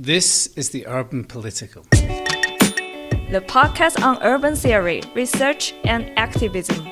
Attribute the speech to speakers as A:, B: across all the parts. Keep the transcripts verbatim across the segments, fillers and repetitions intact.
A: This is the Urban Political,
B: the podcast on urban theory, research, and activism.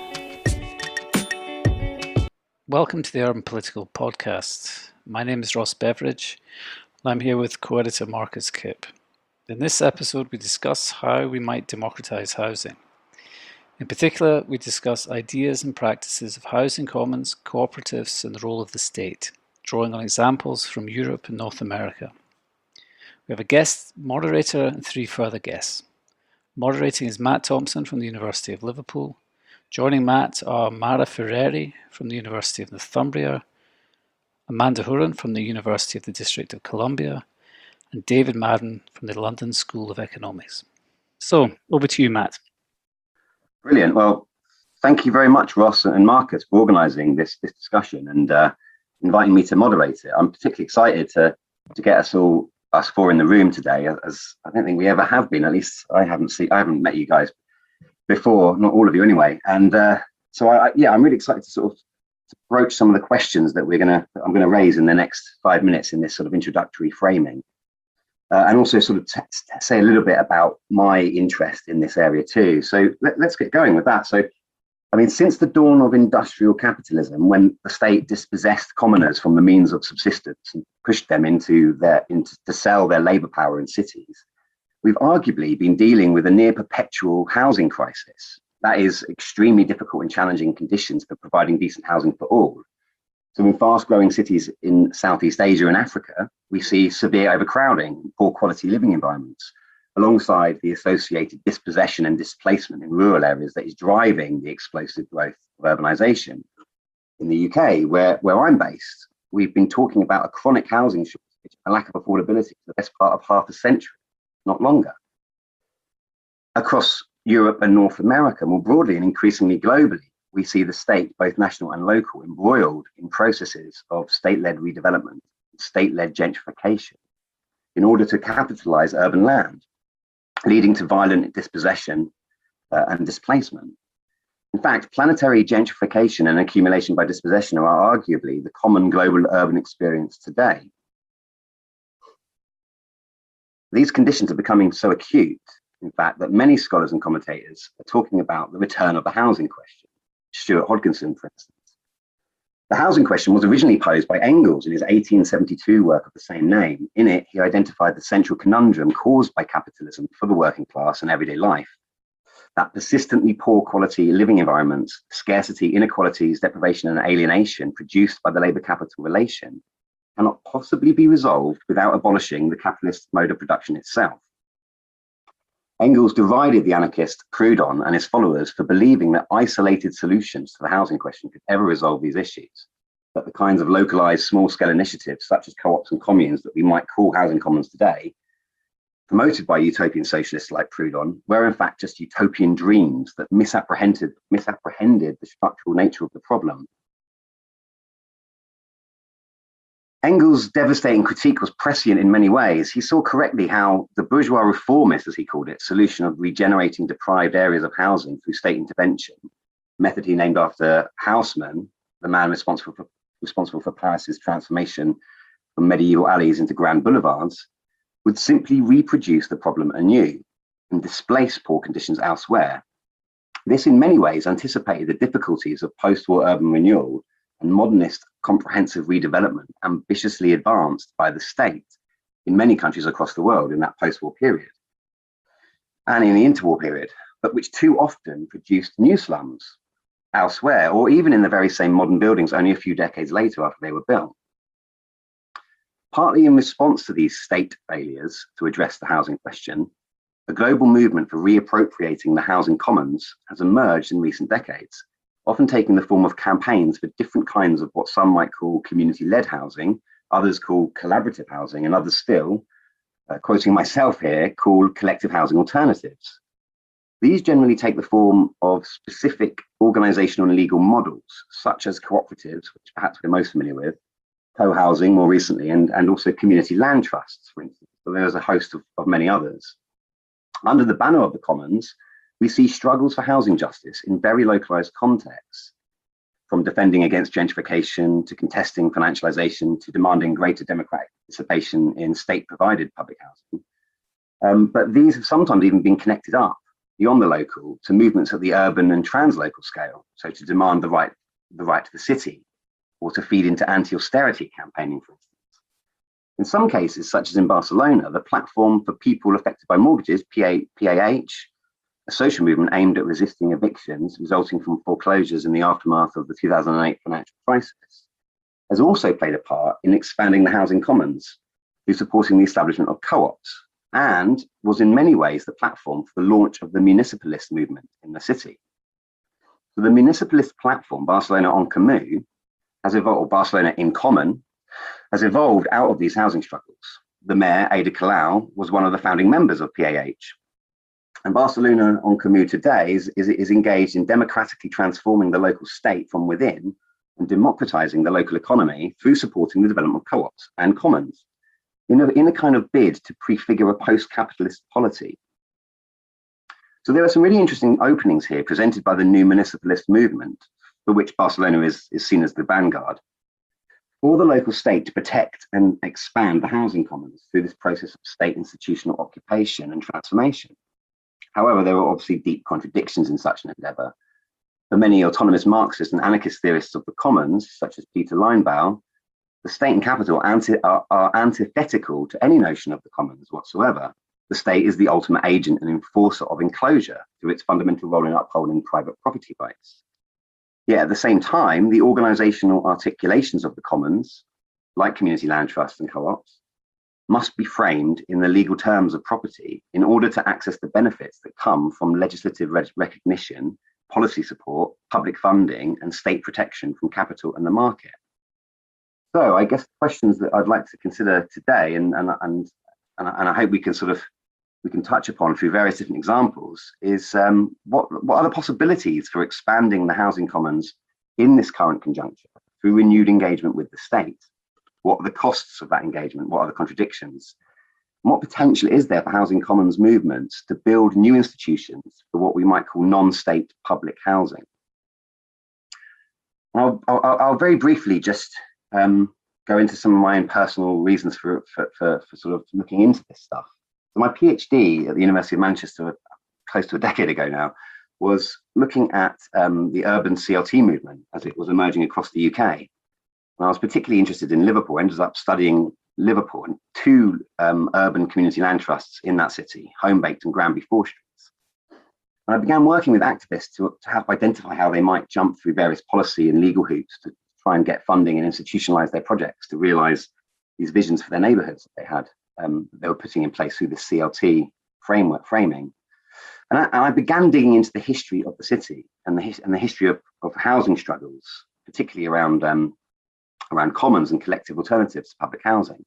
A: Welcome to the Urban Political podcast. My name is Ross Beveridge, and I'm here with co-editor Marcus Kipp. In this episode, we discuss how we might democratise housing. In particular, we discuss ideas and practices of housing commons, cooperatives, and the role of the state, drawing on examples from Europe and North America. We have a guest moderator and three further guests. Moderating is Matt Thompson from the University of Liverpool. Joining Matt are Mara Ferreri from the University of Northumbria, Amanda Huron from the University of the District of Columbia, and David Madden from the London School of Economics. So, over to you, Matt.
C: Brilliant. Well, thank you very much, Ross and Marcus, for organising this, this discussion and uh, inviting me to moderate it. I'm particularly excited to, to get us all us four in the room today, as I don't think we ever have been. At least I haven't seen, I haven't met you guys before, not all of you anyway. And uh, so, I, I, yeah, I'm really excited to sort of to broach some of the questions that we're gonna, I'm gonna raise in the next five minutes in this sort of introductory framing, uh, and also sort of t- t- say a little bit about my interest in this area too. So let, let's get going with that. So, I mean, since the dawn of industrial capitalism, when the state dispossessed commoners from the means of subsistence and pushed them into their into to sell their labour power in cities, we've arguably been dealing with a near perpetual housing crisis that is extremely difficult and challenging conditions for providing decent housing for all. So in fast-growing cities in Southeast Asia and Africa, we see severe overcrowding, poor quality living environments, alongside the associated dispossession and displacement in rural areas that is driving the explosive growth of urbanisation. In the U K, where, where I'm based, we've been talking about a chronic housing shortage, a lack of affordability for the best part of half a century, not longer. Across Europe and North America, more broadly and increasingly globally, we see the state, both national and local, embroiled in processes of state-led redevelopment, state-led gentrification, in order to capitalise urban land, leading to violent dispossession uh, and displacement. In fact, planetary gentrification and accumulation by dispossession are arguably the common global urban experience today. These conditions are becoming so acute, in fact, that many scholars and commentators are talking about the return of the housing question. Stuart Hodgkinson, for instance. The housing question was originally posed by Engels in his eighteen seventy-two work of the same name. In it, he identified the central conundrum caused by capitalism for the working class and everyday life. That persistently poor quality living environments, scarcity, inequalities, deprivation, and alienation produced by the labour capital relation cannot possibly be resolved without abolishing the capitalist mode of production itself. Engels derided the anarchist Proudhon and his followers for believing that isolated solutions to the housing question could ever resolve these issues, that the kinds of localized small-scale initiatives such as co-ops and communes that we might call housing commons today, promoted by utopian socialists like Proudhon, were in fact just utopian dreams that misapprehended, misapprehended the structural nature of the problem. Engels' devastating critique was prescient in many ways. He saw correctly how the bourgeois reformist, as he called it, solution of regenerating deprived areas of housing through state intervention, a method he named after Haussmann, the man responsible for, responsible for Paris's transformation from medieval alleys into grand boulevards, would simply reproduce the problem anew and displace poor conditions elsewhere. This in many ways anticipated the difficulties of post-war urban renewal and modernist comprehensive redevelopment ambitiously advanced by the state in many countries across the world in that post-war period and in the interwar period, but which too often produced new slums elsewhere, or even in the very same modern buildings only a few decades later after they were built. Partly in response to these state failures to address the housing question, a global movement for reappropriating the housing commons has emerged in recent decades, often taking the form of campaigns for different kinds of what some might call community-led housing, others call collaborative housing, and others still, uh, quoting myself here, call collective housing alternatives. These generally take the form of specific organizational and legal models, such as cooperatives, which perhaps we're most familiar with, co-housing more recently, and, and also community land trusts, for instance. So there's a host of, of many others. Under the banner of the commons, we see struggles for housing justice in very localized contexts. from defending against gentrification to contesting financialization to demanding greater democratic participation in state-provided public housing. Um, but these have sometimes even been connected up beyond the local to movements at the urban and translocal scale. So to demand the right, the right to the city, or to feed into anti-austerity campaigning, for instance. In some cases, such as in Barcelona, the Platform for People Affected by Mortgages, P A H, a social movement aimed at resisting evictions resulting from foreclosures in the aftermath of the two thousand eight financial crisis, has also played a part in expanding the housing commons through supporting the establishment of co-ops, and was in many ways the platform for the launch of the municipalist movement in the city. So the municipalist platform, Barcelona en Comú, has evolved, or Barcelona in Common, has evolved out of these housing struggles. The mayor, Ada Colau, was one of the founding members of P A H. And Barcelona en Comú today is, is, is engaged in democratically transforming the local state from within and democratizing the local economy through supporting the development of co-ops and commons in a, in a kind of bid to prefigure a post-capitalist polity. So there are some really interesting openings here presented by the new municipalist movement, for which Barcelona is, is seen as the vanguard, for the local state to protect and expand the housing commons through this process of state institutional occupation and transformation. However, there are obviously deep contradictions in such an endeavour. For many autonomous Marxist and anarchist theorists of the commons, such as Peter Linebaugh, the state and capital anti are, are antithetical to any notion of the commons whatsoever. The state is the ultimate agent and enforcer of enclosure through its fundamental role in upholding private property rights. Yet at the same time, the organisational articulations of the commons, like community land trusts and co-ops, must be framed in the legal terms of property in order to access the benefits that come from legislative recognition, policy support, public funding, and state protection from capital and the market. So I guess the questions that I'd like to consider today, and, and, and, and I hope we can sort of we can touch upon through various different examples, is um, what, what are the possibilities for expanding the housing commons in this current conjuncture through renewed engagement with the state? What are the costs of that engagement? What are the contradictions? And what potential is there for housing commons movements to build new institutions for what we might call non-state public housing? I'll, I'll, I'll very briefly just um, go into some of my own personal reasons for, for, for, for sort of looking into this stuff. So my PhD at the University of Manchester, close to a decade ago now, was looking at um, the urban C L T movement as it was emerging across the U K. And I was particularly interested in Liverpool, ended up studying Liverpool and two um, urban community land trusts in that city, Homebaked and Granby Four Streets. And I began working with activists to, to help identify how they might jump through various policy and legal hoops to try and get funding and institutionalize their projects to realize these visions for their neighborhoods that they had. Um, they were putting in place through the C L T framework framing. And I, and I began digging into the history of the city and the, his, and the history of, of housing struggles, particularly around, um, around commons and collective alternatives to public housing.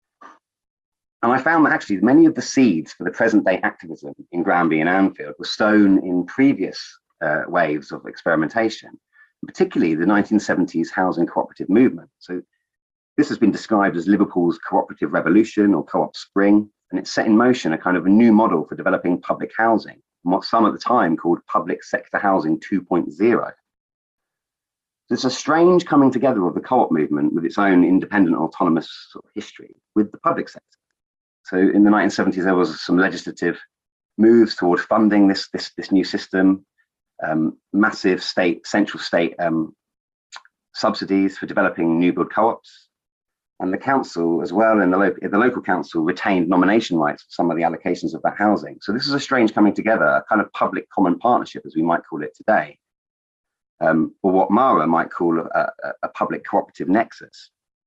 C: And I found that actually many of the seeds for the present day activism in Granby and Anfield were sown in previous uh, waves of experimentation, particularly the nineteen seventies housing cooperative movement. So this has been described as Liverpool's cooperative revolution or co-op spring, and it set in motion a kind of a new model for developing public housing, and what some at the time called public sector housing two point oh. So it's a strange coming together of the co-op movement with its own independent autonomous sort of history with the public sector. So in the nineteen seventies, there was some legislative moves toward funding this, this, this new system, um, massive state, central state um, subsidies for developing new build co-ops. And the council as well, and the, lo the local council retained nomination rights for some of the allocations of that housing. So this is a strange coming together, a kind of public common partnership, as we might call it today, um, or what Mara might call a, a, a public cooperative nexus.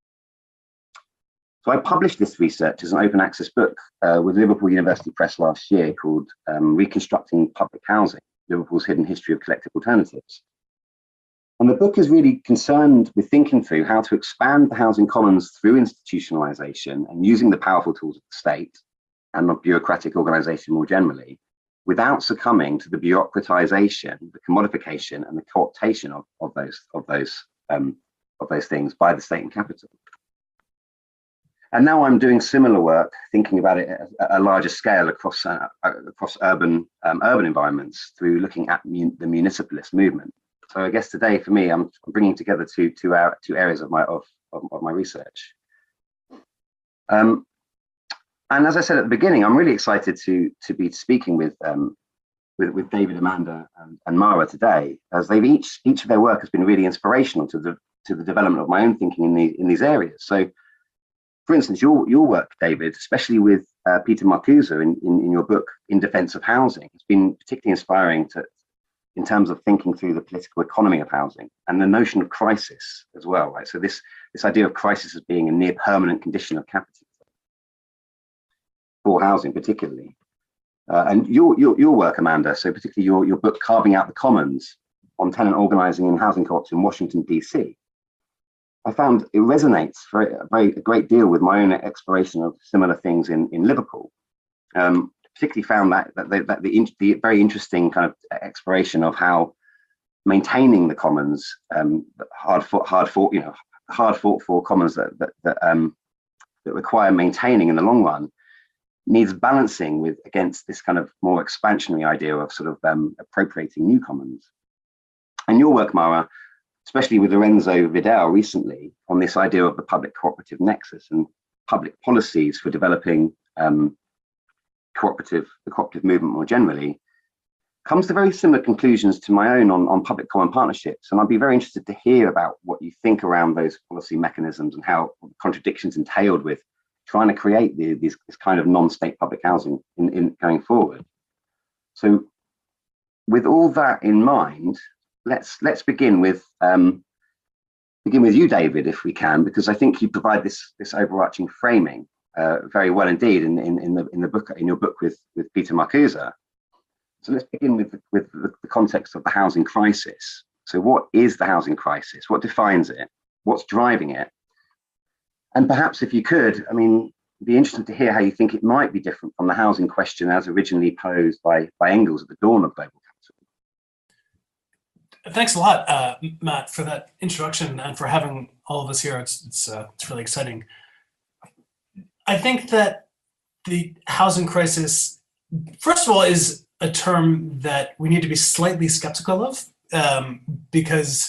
C: So I published this research as an open access book uh, with Liverpool University Press last year called um, Reconstructing Public Housing, Liverpool's Hidden History of Collective Alternatives. And the book is really concerned with thinking through how to expand the housing commons through institutionalization and using the powerful tools of the state and of bureaucratic organization more generally, without succumbing to the bureaucratization, the commodification and the co-optation of, of those of those um, of those things by the state and capital. And now I'm doing similar work, thinking about it at a larger scale across uh, across urban um, urban environments through looking at mun the municipalist movement. so I guess today for me, I'm bringing together two two, our, two areas of my of, of, of my research. Um, and as I said at the beginning, I'm really excited to to be speaking with um, with, with David, Amanda, and, and Mara today, as they've each each of their work has been really inspirational to the to the development of my own thinking in the in these areas. So, for instance, your your work, David, especially with uh, Peter Marcuse in, in in your book In Defense of Housing, has been particularly inspiring to in terms of thinking through the political economy of housing and the notion of crisis as well, right? So this this idea of crisis as being a near permanent condition of capitalism for housing, particularly. Uh, and your, your your work, Amanda, so particularly your, your book, Carving Out the Commons, on tenant organizing in housing co-ops in Washington, D C, I found it resonates very, very a great deal with my own exploration of similar things in, in Liverpool. Um, particularly found that, that, the, that the, the very interesting kind of exploration of how maintaining the commons, um, hard fought, hard fought, you know, hard fought for commons that, that, that, um, that require maintaining in the long run, needs balancing with against this kind of more expansionary idea of sort of um, appropriating new commons. And your work, Mara, especially with Lorenzo Vidal recently, on this idea of the public cooperative nexus and public policies for developing um, cooperative, the cooperative movement more generally, comes to very similar conclusions to my own on, on public common partnerships. And I'd be very interested to hear about what you think around those policy mechanisms and how contradictions entailed with trying to create the, these, this kind of non-state public housing in, in going forward. So with all that in mind, let's let's begin with um, begin with you, David, if we can, because I think you provide this this overarching framing uh, very well indeed in, in, in the in the book in your book with, with Peter Marcuse. So let's begin with, with the, the context of the housing crisis. So what is the housing crisis? What defines it? What's driving it? And perhaps if you could, I mean, it'd be interesting to hear how you think it might be different from the housing question as originally posed by, by Engels at the dawn of global capitalism.
D: Thanks a lot, uh, Matt, for that introduction and for having all of us here. It's, it's, uh, it's really exciting. I think that the housing crisis, first of all, is a term that we need to be slightly skeptical of, um, because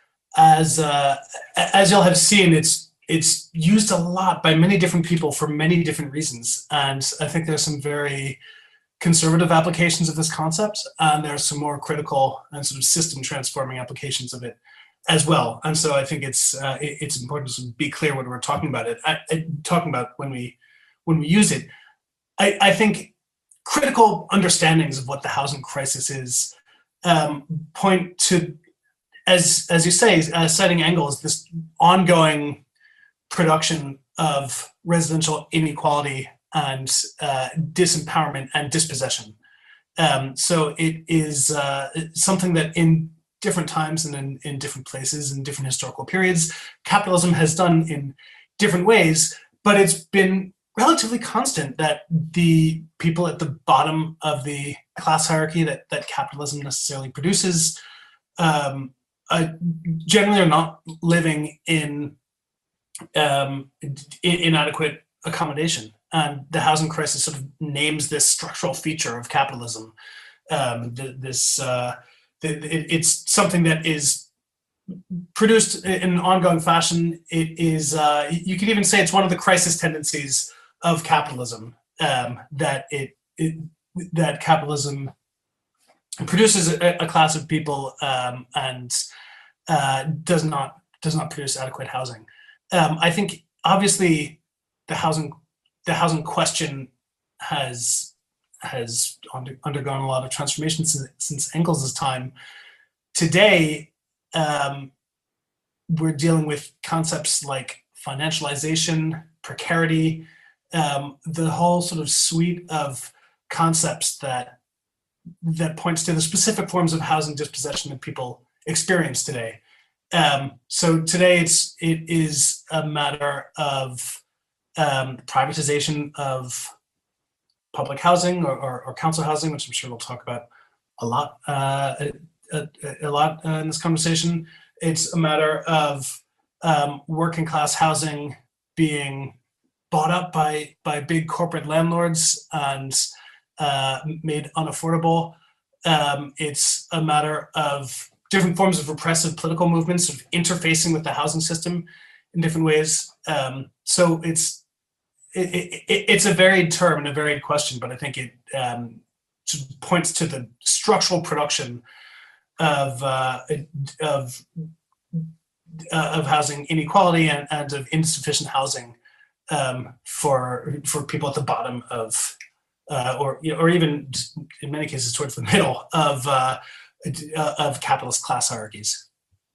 D: as uh, as you'll have seen, it's it's used a lot by many different people for many different reasons. And I think there's some very conservative applications of this concept, and there's some more critical and sort of system transforming applications of it as well. And so I think it's uh, it, it's important to be clear what we're talking about it, I, I, talking about when we when we use it. I, I think critical understandings of what the housing crisis is um, point to, as as you say, uh, citing Engels, this ongoing production of residential inequality and uh, disempowerment and dispossession. Um, so it is uh, something that in different times and in, in different places and different historical periods, capitalism has done in different ways, but it's been relatively constant that the people at the bottom of the class hierarchy that, that capitalism necessarily produces um, uh, generally are not living in um, inadequate accommodation. And the housing crisis sort of names this structural feature of capitalism. Um, this uh, it, it's something that is produced in an ongoing fashion. It is, uh, you could even say it's one of the crisis tendencies of capitalism, um, that it, it that capitalism produces a, a class of people um, and uh, does not does not produce adequate housing. Um, I think obviously the housing the housing question has has under, undergone a lot of transformation since, since Engels' time. Today, um, we're dealing with concepts like financialization, precarity, um, the whole sort of suite of concepts that that points to the specific forms of housing dispossession that people experience today. Um, so today, it's it is a matter of um, privatization of public housing or, or, or council housing, which I'm sure we'll talk about a lot, uh, a, a, a lot uh, in this conversation. It's a matter of um, working class housing being bought up by by big corporate landlords and uh, made unaffordable. Um, it's a matter of different forms of repressive political movements sort of interfacing with the housing system in different ways. Um, so it's it, it, it's a varied term and a varied question, but I think it um, points to the structural production of uh, of uh, of housing inequality and, and of insufficient housing um, for for people at the bottom of, uh, or you know, or even in many cases towards the middle of uh, of capitalist class hierarchies.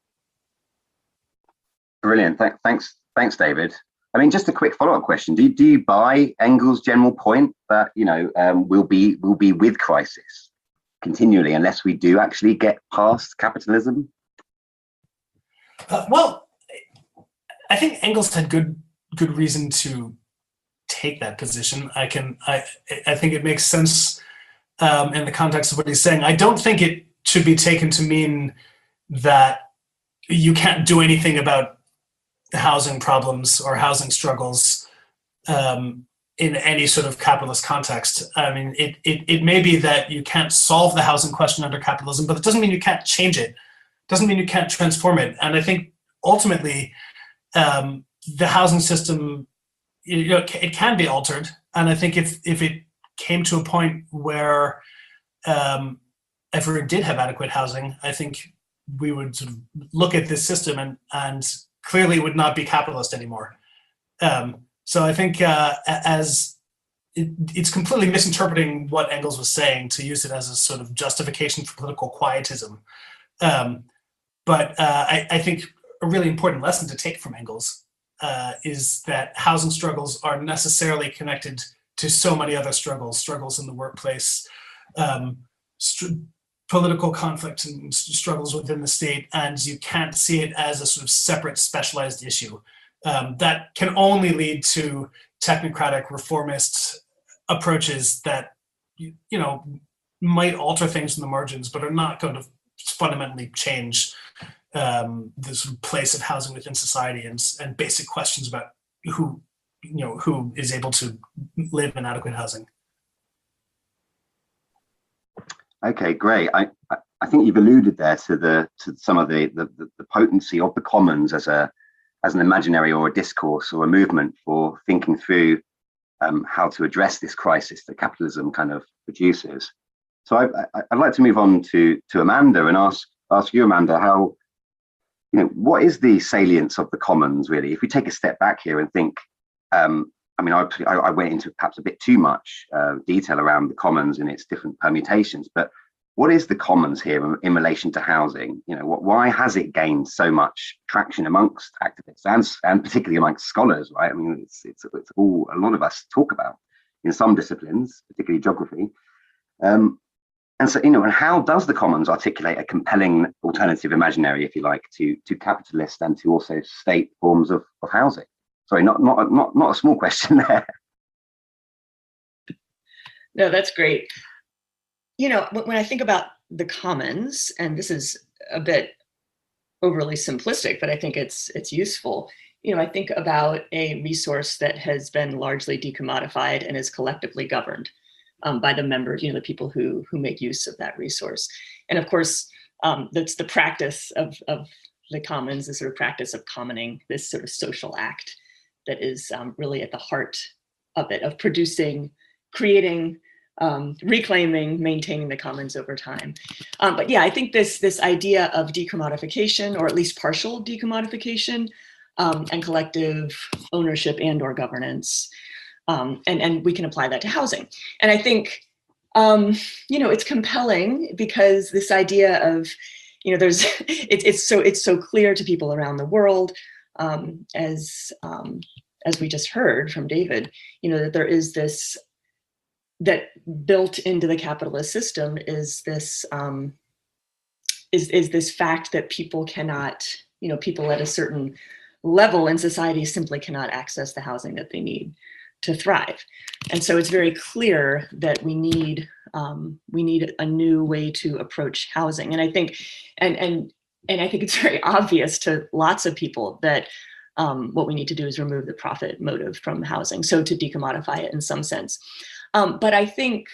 C: Brilliant. Th- thanks, thanks, David. I mean, just a quick follow-up question: Do you, do you buy Engels' general point that you know um, we'll be we'll be with crisis continually unless we do actually get past capitalism?
D: Uh, well, I think Engels had good good reason to take that position. I can I I think it makes sense um, in the context of what he's saying. I don't think it should be taken to mean that you can't do anything about housing problems or housing struggles um, in any sort of capitalist context. I mean, it, it it may be that you can't solve the housing question under capitalism, but it doesn't mean you can't change it. It doesn't mean you can't transform it. And I think ultimately, um, the housing system, you know, it can be altered. And I think if if it came to a point where um, everyone did have adequate housing, I think we would sort of look at this system and and clearly would not be capitalist anymore. Um, so I think uh, as it, it's completely misinterpreting what Engels was saying to use it as a sort of justification for political quietism. Um, but uh, I, I think a really important lesson to take from Engels uh, is that housing struggles are necessarily connected to so many other struggles, struggles in the workplace, um, st- political conflict and struggles within the state, and you can't see it as a sort of separate specialized issue. Um, that can only lead to technocratic reformist approaches that, you, you know, might alter things in the margins, but are not going to fundamentally change um, the sort of place of housing within society and, and basic questions about who, you know, who is able to live in adequate housing.
C: Okay, great. I, I think you've alluded there to the to some of the, the the potency of the commons as a as an imaginary or a discourse or a movement for thinking through um, how to address this crisis that capitalism kind of produces. So I, I, I'd like to move on to to Amanda and ask ask you, Amanda, how you know what is the salience of the commons really? If we take a step back here and think. Um, I mean, I, I went into perhaps a bit too much uh, detail around the commons and its different permutations, but what is the commons here in, in relation to housing? You know, what, why has it gained so much traction amongst activists and, and particularly amongst scholars, right? I mean, it's, it's, it's all a lot of us talk about in some disciplines, particularly geography. Um, and so, you know, and how does the commons articulate a compelling alternative imaginary, if you like, to, to capitalist and to also state forms of, of housing? Sorry, not not not not a small question there.
E: No, that's great. You know, when I think about the commons, and this is a bit overly simplistic, but I think it's it's useful. You know, I think about a resource that has been largely decommodified and is collectively governed um, by the members, you know, the people who who make use of that resource. And of course, um, that's the practice of of the commons, the sort of practice of commoning, this sort of social act that is um, really at the heart of it, of producing, creating, um, reclaiming, maintaining the commons over time. Um, but yeah, I think this, this idea of decommodification, or at least partial decommodification, um, and collective ownership and or governance, um, and, and we can apply that to housing. And I think, um, you know, it's compelling because this idea of, you know, there's, it, it's so it's so clear to people around the world, Um, as um, as we just heard from David, you know, that there is this, that built into the capitalist system is this um, is is this fact that people cannot, you know, people at a certain level in society simply cannot access the housing that they need to thrive. And so it's very clear that we need um, we need a new way to approach housing. And I think, and and And I think it's very obvious to lots of people that um, what we need to do is remove the profit motive from housing, so to decommodify it in some sense. Um, but I think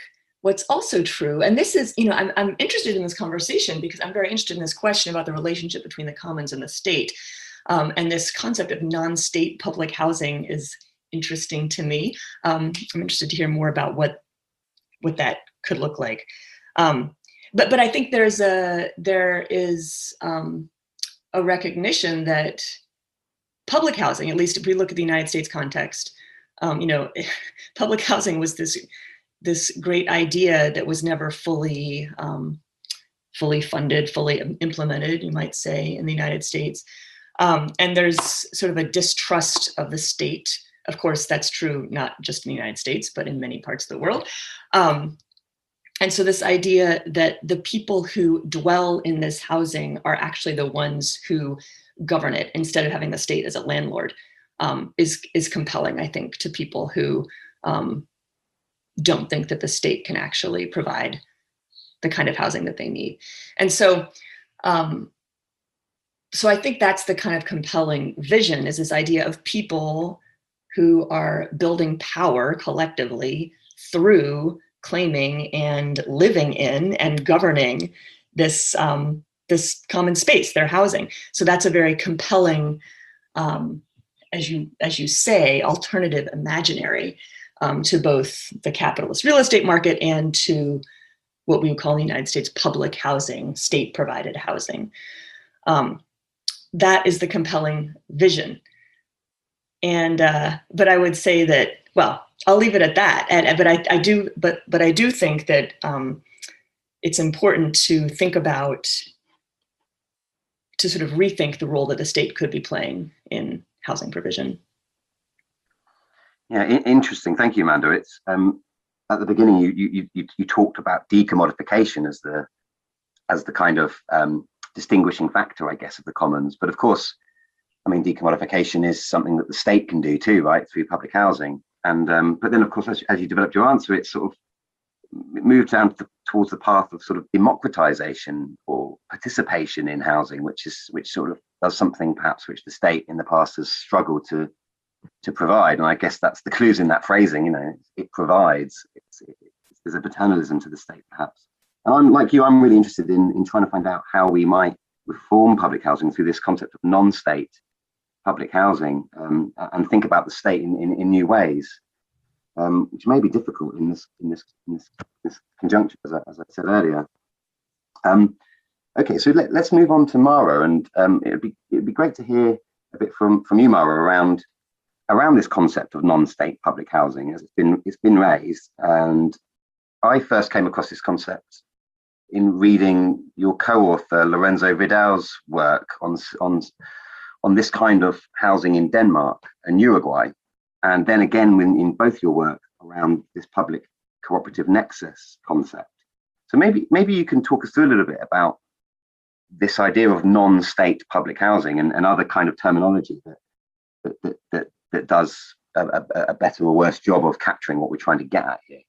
E: what's also true, and this is, you know, I'm, I'm interested in this conversation because I'm very interested in this question about the relationship between the commons and the state. Um, and this concept of non-state public housing is interesting to me. Um, I'm interested to hear more about what, what that could look like. Um, but, but I think there's a, there is um, a recognition that public housing, at least if we look at the United States context, um, you know, public housing was this this great idea that was never fully um, fully funded, fully implemented, you might say, in the United States. Um, and there's sort of a distrust of the state. Of course, that's true not just in the United States, but in many parts of the world. Um, and so this idea that the people who dwell in this housing are actually the ones who govern it instead of having the state as a landlord um, is, is compelling, I think, to people who um, don't think that the state can actually provide the kind of housing that they need. And so, um, so I think that's the kind of compelling vision, is this idea of people who are building power collectively through claiming and living in and governing this, um, this common space, their housing. So that's a very compelling, um, as you, as you say, alternative imaginary um, to both the capitalist real estate market and to what we would call in the United States public housing, state provided housing. Um, that is the compelling vision. And, uh, but I would say that, well, I'll leave it at that. And, but I, I do, but, but I do think that um, it's important to think about, to sort of rethink the role that the state could be playing in housing provision.
C: Yeah, I- interesting. Thank you, Amanda. It's um, at the beginning you you you you talked about decommodification as the as the kind of um, distinguishing factor, I guess, of the commons. But of course, I mean, decommodification is something that the state can do too, right, through public housing. And um, but then, of course, as, as you developed your answer, it sort of moved down to the, towards the path of sort of democratization or participation in housing, which is which sort of does something perhaps which the state in the past has struggled to to provide. And I guess that's the clues in that phrasing. You know, it provides. It's, it, it's, there's a paternalism to the state, perhaps. And I'm like you. I'm really interested in in trying to find out how we might reform public housing through this concept of non-state public housing, um, and think about the state in, in, in new ways, um, which may be difficult in this in this in this, this conjuncture, as I, as I said earlier. Um, okay, so let, let's move on to Mara, and um, it'd be it'd be great to hear a bit from from you, Mara, around around this concept of non-state public housing, as it's been it's been raised. And I first came across this concept in reading your co-author Lorenzo Vidal's work on on on this kind of housing in Denmark and Uruguay, and then again in, in both your work around this public cooperative nexus concept. So maybe maybe you can talk us through a little bit about this idea of non-state public housing and, and other kind of terminology that that that that, that does a, a, a better or worse job of capturing what we're trying to get at here.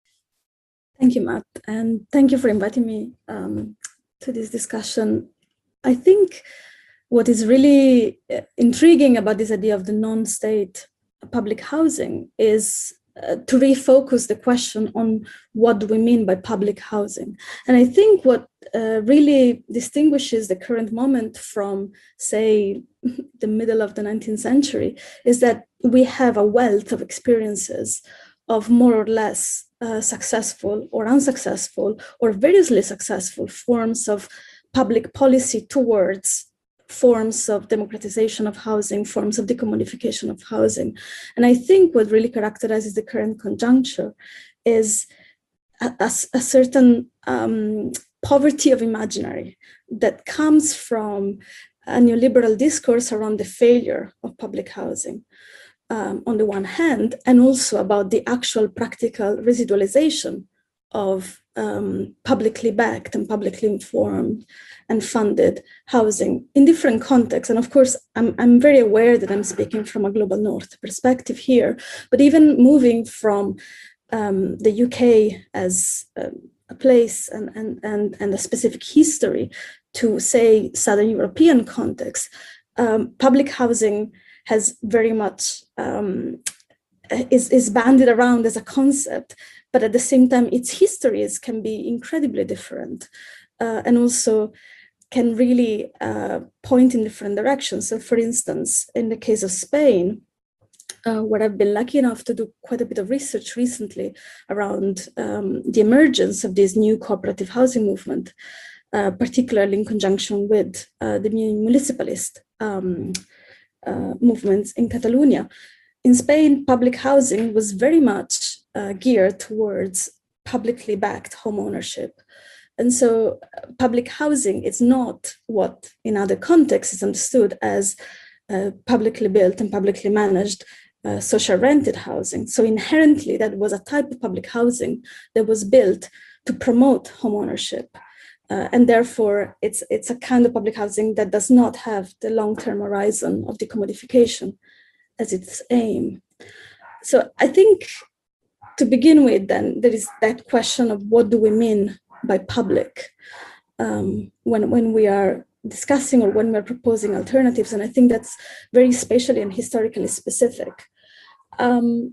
F: Thank you, Matt, and thank you for inviting me um, to this discussion. I think what is really intriguing about this idea of the non-state public housing is uh, to refocus the question on what do we mean by public housing. And I think what uh, really distinguishes the current moment from, say, the middle of the nineteenth century is that we have a wealth of experiences of more or less uh, successful or unsuccessful or variously successful forms of public policy towards forms of democratization of housing, forms of decommodification of housing. And I think what really characterizes the current conjuncture is a, a, a certain um, poverty of imaginary that comes from a neoliberal discourse around the failure of public housing um, on the one hand, and also about the actual practical residualization of um, publicly backed and publicly informed and funded housing in different contexts. And of course, I'm, I'm very aware that I'm speaking from a global north perspective here, but even moving from um, the U K as a, a place and, and, and, and a specific history to, say, Southern European context, um, public housing has very much um, is, is bandied around as a concept, but at the same time, its histories can be incredibly different, uh, and also can really uh, point in different directions. So for instance, in the case of Spain, uh, where I've been lucky enough to do quite a bit of research recently around um, the emergence of this new cooperative housing movement, uh, particularly in conjunction with uh, the municipalist um, uh, movements in Catalonia. In Spain, public housing was very much uh, geared towards publicly backed home ownership. And so uh, public housing is not what in other contexts is understood as uh, publicly built and publicly managed uh, social rented housing. So inherently, that was a type of public housing that was built to promote home ownership. Uh, and therefore, it's, it's a kind of public housing that does not have the long-term horizon of decommodification as its aim. So I think to begin with, then, there is that question of what do we mean by public um, when, when we are discussing or when we're proposing alternatives. And I think that's very spatially and historically specific. Um,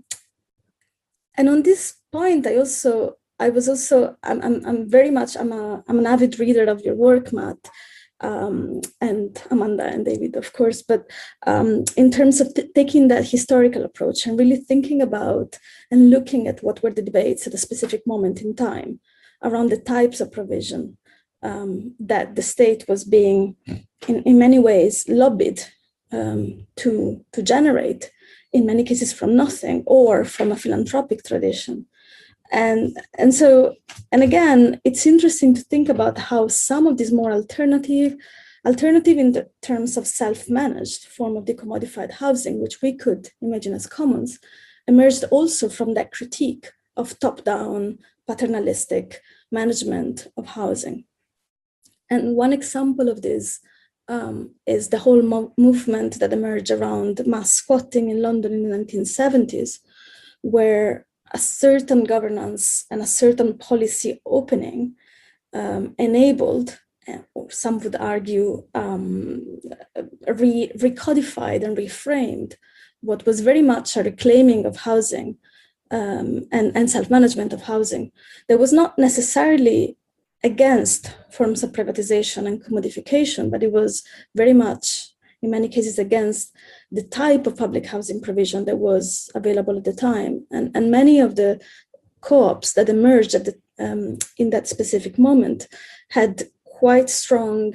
F: and on this point, I also, I was also, I'm, I'm, I'm very much, I'm, a, I'm an avid reader of your work, Matt, um, and Amanda and David, of course, but um, in terms of t- taking that historical approach and really thinking about and looking at what were the debates at a specific moment in time around the types of provision um, that the state was being, in, in many ways, lobbied um, to, to generate, in many cases from nothing or from a philanthropic tradition. And, and so, and again, it's interesting to think about how some of these more alternative, alternative in the terms of self-managed form of decommodified housing, which we could imagine as commons, emerged also from that critique of top-down, paternalistic management of housing. And one example of this um, is the whole mo- movement that emerged around mass squatting in London in the nineteen seventies, where a certain governance and a certain policy opening um, enabled, or some would argue, um, re- recodified and reframed what was very much a reclaiming of housing um, and, and self-management of housing. That was not necessarily against forms of privatization and commodification, but it was very much, in many cases, against the type of public housing provision that was available at the time. And, and many of the co-ops that emerged at the, um, in that specific moment had quite strong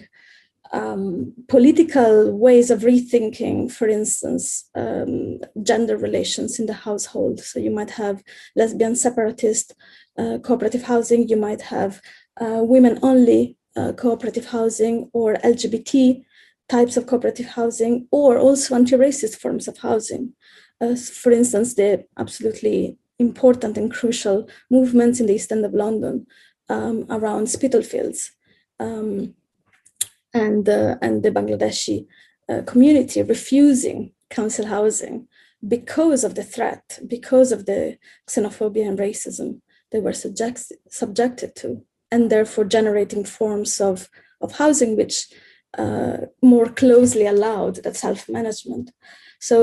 F: um, political ways of rethinking, for instance, um, gender relations in the household. So you might have lesbian separatist uh, cooperative housing, you might have uh, women-only uh, cooperative housing, or L G B T types of cooperative housing, or also anti-racist forms of housing. Uh, for instance, the absolutely important and crucial movements in the East End of London um, around Spitalfields um, and, uh, and the Bangladeshi uh, community refusing council housing because of the threat, because of the xenophobia and racism they were subject, subjected to, and therefore generating forms of, of housing which Uh, more closely allowed that self-management. So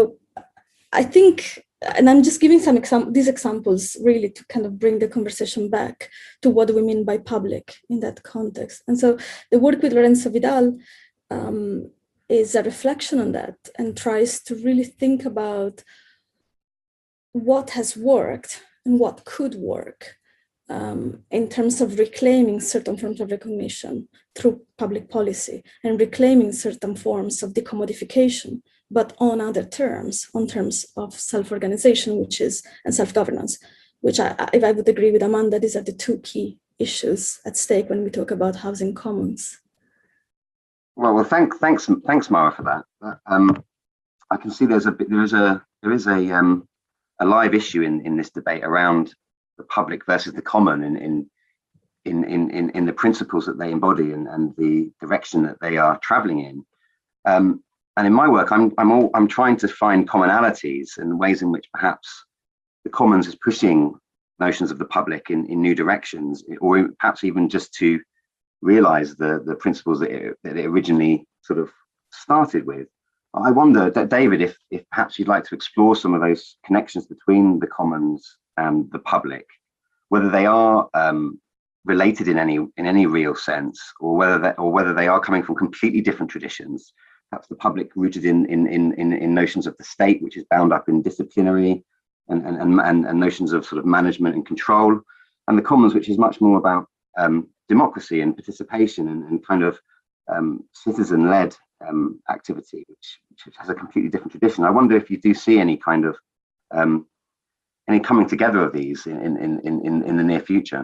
F: I think, and I'm just giving some exam- these examples really to kind of bring the conversation back to what do we mean by public in that context. And so the work with Lorenzo Vidal um, is a reflection on that and tries to really think about what has worked and what could work Um, in terms of reclaiming certain forms of recognition through public policy and reclaiming certain forms of decommodification, but on other terms, on terms of self-organization, which is, and self-governance, which I, if I would agree with Amanda, these are the two key issues at stake when we talk about housing commons.
C: Well, well, thank, thanks, thanks, Mara, for that. Um, I can see there's a there is a there is a um, a live issue in in this debate around the public versus the common, in in in in in the principles that they embody and, and the direction that they are traveling in. Um, and in my work, I'm I'm all I'm trying to find commonalities and ways in which perhaps the commons is pushing notions of the public in, in new directions, or perhaps even just to realize the the principles that it, that it originally sort of started with. I wonder, that David, if, if perhaps you'd like to explore some of those connections between the commons and the public, whether they are um, related in any in any real sense, or whether that, or whether they are coming from completely different traditions. Perhaps the public rooted in in in in, in notions of the state, which is bound up in disciplinary and and, and and notions of sort of management and control, and the commons, which is much more about um, democracy and participation and, and kind of um, citizen-led um, activity, which, which has a completely different tradition. I wonder if you do see any kind of um, any coming together of these in in in in, in the near future.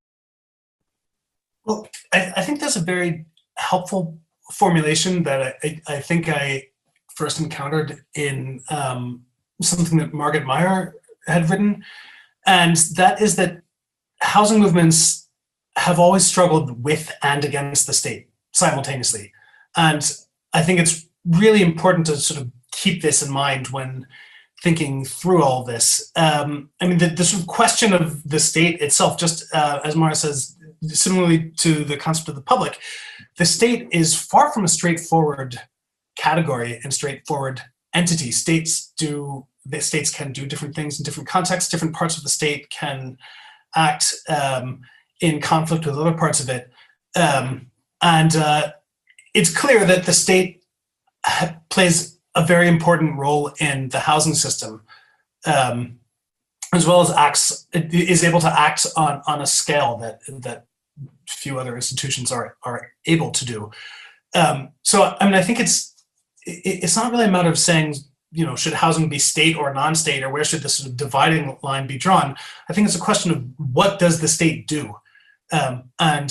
D: Well, I, I think that's a very helpful formulation that I, I think I first encountered in um, something that Margaret Meyer had written, and that is that housing movements have always struggled with and against the state simultaneously. And I think it's really important to sort of keep this in mind when thinking through all this. Um, I mean, the, the sort of question of the state itself, just uh, as Mara says, similarly to the concept of the public, the state is far from a straightforward category and straightforward entity. States do, the states can do different things in different contexts. Different parts of the state can act um, in conflict with other parts of it. Um, and uh, it's clear that the state plays a very important role in the housing system, um, as well as acts, is able to act on, on a scale that, that few other institutions are, are able to do. Um, so, I mean, I think it's, it, it's not really a matter of saying, you know, should housing be state or non-state, or where should this sort of dividing line be drawn? I think it's a question of what does the state do? Um, and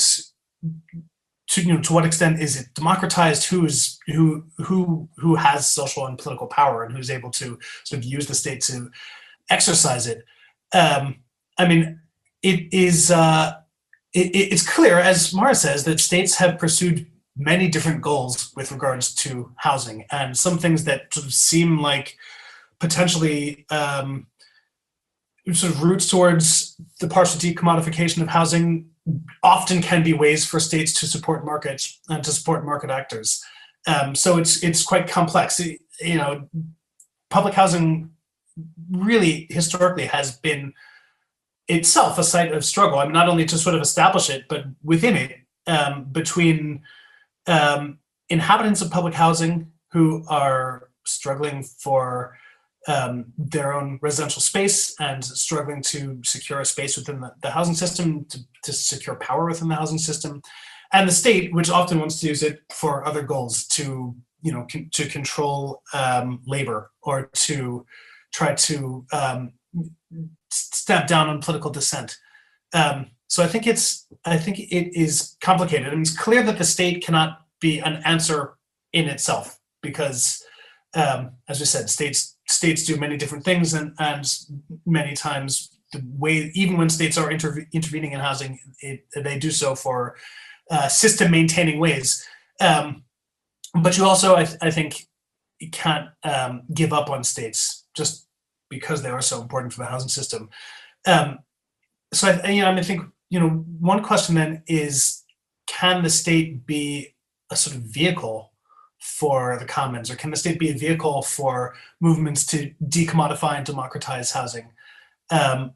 D: to, you know, to what extent is it democratized? Who is who who who has social and political power, and who's able to sort of use the state to exercise it? Um, I mean, it is uh, it, it's clear, as Mara says, that states have pursued many different goals with regards to housing, and some things that sort of seem like potentially um, sort of routes towards the partial decommodification of housing often can be ways for states to support markets and to support market actors. Um, so it's it's quite complex. You know, public housing really historically has been itself a site of struggle. I mean, not only to sort of establish it, but within it, um, between um, inhabitants of public housing who are struggling for um, their own residential space and struggling to secure a space within the, the housing system, to, to secure power within the housing system, and the state, which often wants to use it for other goals, to, you know, con- to control um, labor, or to try to um, stamp down on political dissent. Um, so I think it's, I think it is complicated. I mean, it's clear that the state cannot be an answer in itself, because, um, as we said, states states do many different things, and, and many times the way, even when states are interve- intervening in housing, it, they do so for uh, system maintaining ways. Um, but you also, I, th- I think, you can't um, give up on states just because they are so important for the housing system. Um, so I, you know, I think, you know, one question then is, can the state be a sort of vehicle for the commons, or can the state be a vehicle for movements to decommodify and democratize housing? Um,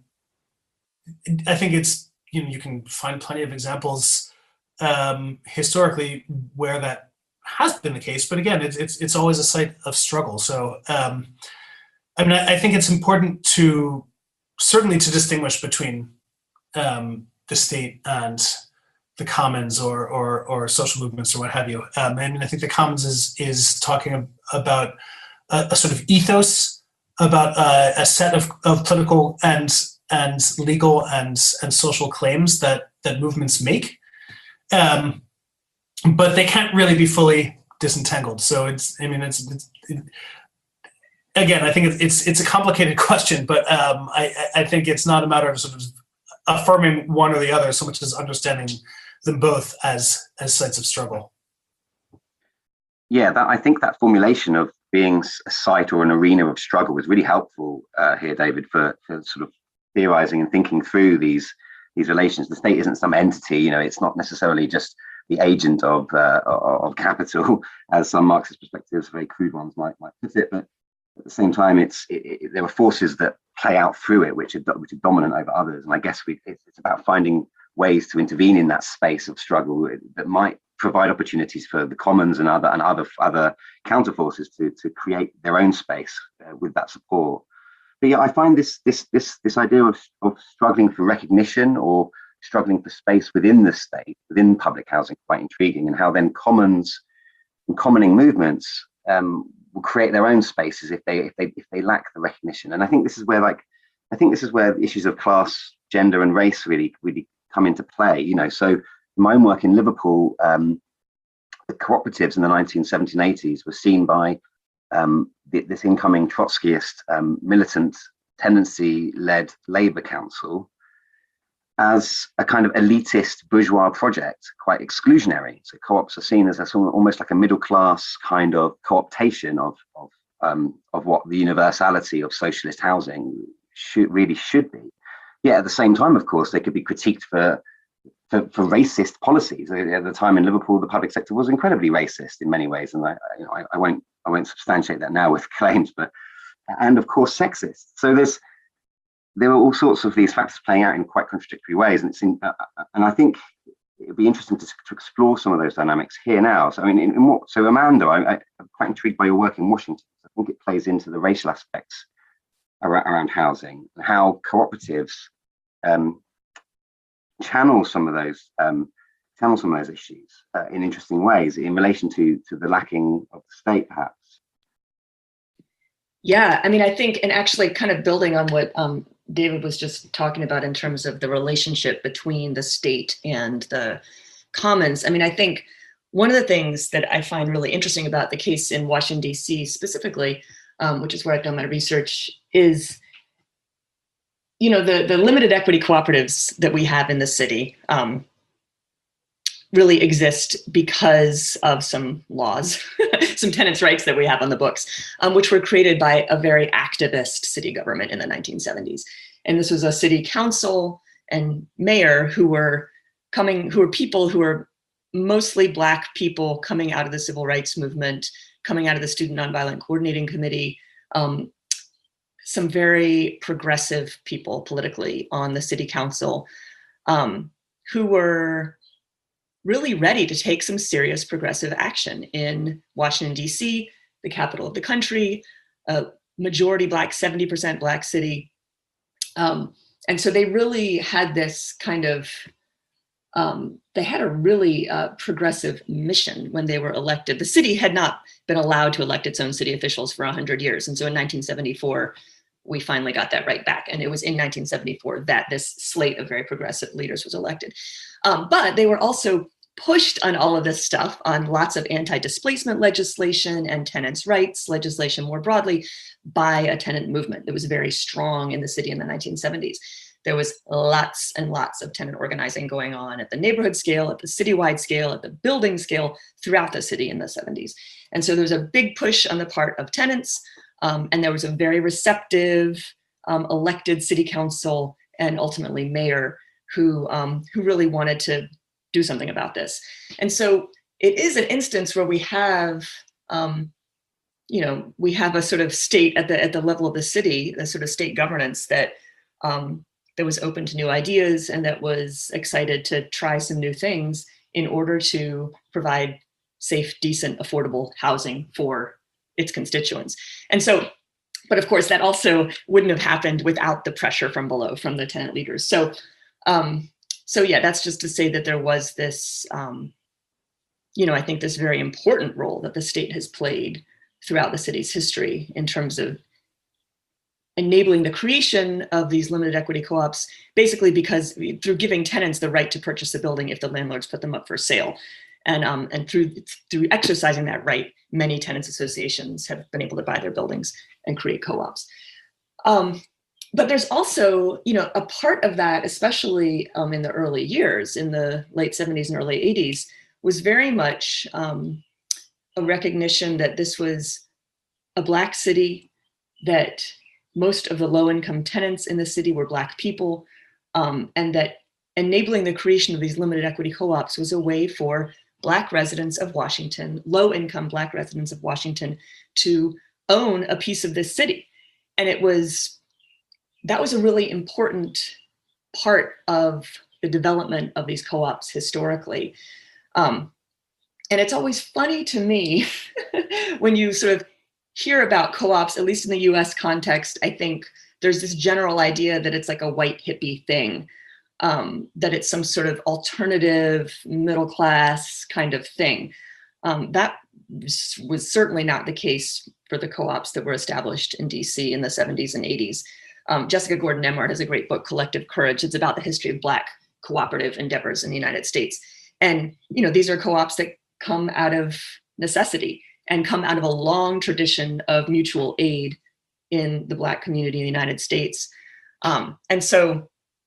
D: I think it's, you know, you can find plenty of examples um, historically where that has been the case, but again, it's it's, it's always a site of struggle. So, um, I mean, I, I think it's important to certainly to distinguish between um, the state and the commons, or, or or social movements, or what have you. Um, I mean, I think the commons is is talking about a, a sort of ethos, about uh, a set of, of political and and legal and and social claims that that movements make, um, but they can't really be fully disentangled. So it's, I mean, it's, it's it, again, I think it's it's it's a complicated question, but um, I I think it's not a matter of sort of affirming one or the other so much as understanding them both as as sites of struggle.
C: Yeah, that, I think that formulation of being a site or an arena of struggle was really helpful uh, here, David, for, for sort of theorizing and thinking through these these relations. The state isn't some entity, you know, it's not necessarily just the agent of uh, of capital, as some Marxist perspectives, very crude ones, might might put it. But at the same time, it's it, it, there are forces that play out through it, which are which are dominant over others. And I guess we, it's, it's about finding ways to intervene in that space of struggle that might provide opportunities for the commons and other and other other counterforces to to create their own space uh, with that support. But yeah, I find this this this this idea of of struggling for recognition or struggling for space within the state, within public housing, quite intriguing, and how then commons and commoning movements um, will create their own spaces if they if they if they lack the recognition. And I think this is where like I think this is where the issues of class, gender, and race really really come into play. You know, so my own work in Liverpool, um, the cooperatives in the nineteen seventies and eighties were seen by um, the, this incoming Trotskyist um, militant tendency-led Labour Council as a kind of elitist bourgeois project, quite exclusionary. So co-ops are seen as a sort of almost like a middle-class kind of co-optation of of, um, of what the universality of socialist housing should really should be. Yet at the same time, of course, they could be critiqued for For, for racist policies. At the time in Liverpool, the public sector was incredibly racist in many ways, and I, you know, I, I won't, I won't substantiate that now with claims, but and of course sexist. So there's, there are all sorts of these factors playing out in quite contradictory ways, and it's in, uh, and I think it'd be interesting to, to explore some of those dynamics here now. So I mean, in, in what? So Amanda, I, I, I'm quite intrigued by your work in Washington. I think it plays into the racial aspects around, around housing and how cooperatives Um, channel some of those um, channel some of those issues uh, in interesting ways in relation to to the lacking of the state, perhaps.
E: Yeah, I mean, I think, and actually kind of building on what um, David was just talking about in terms of the relationship between the state and the commons. I mean, I think one of the things that I find really interesting about the case in Washington, D C specifically, um, which is where I've done my research, is you know, the, the limited equity cooperatives that we have in the city um, really exist because of some laws, some tenants' rights that we have on the books, um, which were created by a very activist city government in the nineteen seventies. And this was a city council and mayor who were coming, who were people who were mostly Black people coming out of the civil rights movement, coming out of the Student Nonviolent Coordinating Committee, um, some very progressive people politically on the city council um, who were really ready to take some serious progressive action in Washington, D C, the capital of the country, a majority Black, seventy percent Black city. Um, and so they really had this kind of, um, they had a really uh, progressive mission when they were elected. The city had not been allowed to elect its own city officials for one hundred years. And so in nineteen seventy-four, we finally got that right back. And it was in nineteen seventy-four that this slate of very progressive leaders was elected. Um, but they were also pushed on all of this stuff, on lots of anti-displacement legislation and tenants' rights legislation more broadly, by a tenant movement that was very strong in the city in the nineteen seventies. There was lots and lots of tenant organizing going on at the neighborhood scale, at the citywide scale, at the building scale throughout the city in the seventies. And so there was a big push on the part of tenants. Um, and there was a very receptive um, elected city council and ultimately mayor who, um, who really wanted to do something about this. And so it is an instance where we have, um, you know, we have a sort of state at the at the level of the city, the sort of state governance that um, that was open to new ideas and that was excited to try some new things in order to provide safe, decent, affordable housing for its constituents. And so, but of course, that also wouldn't have happened without the pressure from below, from the tenant leaders. So, um, so yeah, that's just to say that there was this, um, you know, I think this very important role that the state has played throughout the city's history in terms of enabling the creation of these limited equity co-ops, basically because through giving tenants the right to purchase a building if the landlords put them up for sale. And, um, and through, through exercising that right, many tenants associations have been able to buy their buildings and create co-ops. Um, but there's also, you know, a part of that, especially um, in the early years, in the late seventies and early eighties, was very much um, a recognition that this was a Black city, that most of the low-income tenants in the city were Black people, um, and that enabling the creation of these limited equity co-ops was a way for Black residents of Washington, low-income Black residents of Washington, to own a piece of this city. And it was, that was a really important part of the development of these co-ops historically. Um, and it's always funny to me when you sort of hear about co-ops, at least in the U S context. I think there's this general idea that it's like a white hippie thing, um, that it's some sort of alternative middle class kind of thing. Um, that was certainly not the case for the co-ops that were established in D C in the seventies and eighties. Um, Jessica Gordon Emmard has a great book, Collective Courage. It's about the history of Black cooperative endeavors in the United States. And, you know, these are co-ops that come out of necessity and come out of a long tradition of mutual aid in the Black community in the United States. Um, and so,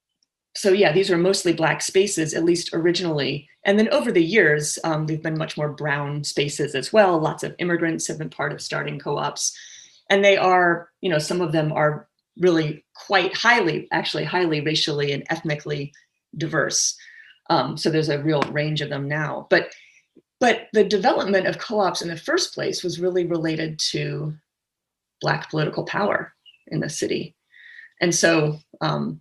E: so yeah, these are mostly Black spaces, at least originally. And then over the years, um, they've been much more brown spaces as well. Lots of immigrants have been part of starting co-ops. And they are, you know, some of them are really quite highly, actually highly racially and ethnically diverse. Um, so there's a real range of them now. But, but the development of co-ops in the first place was really related to Black political power in the city. And so, um,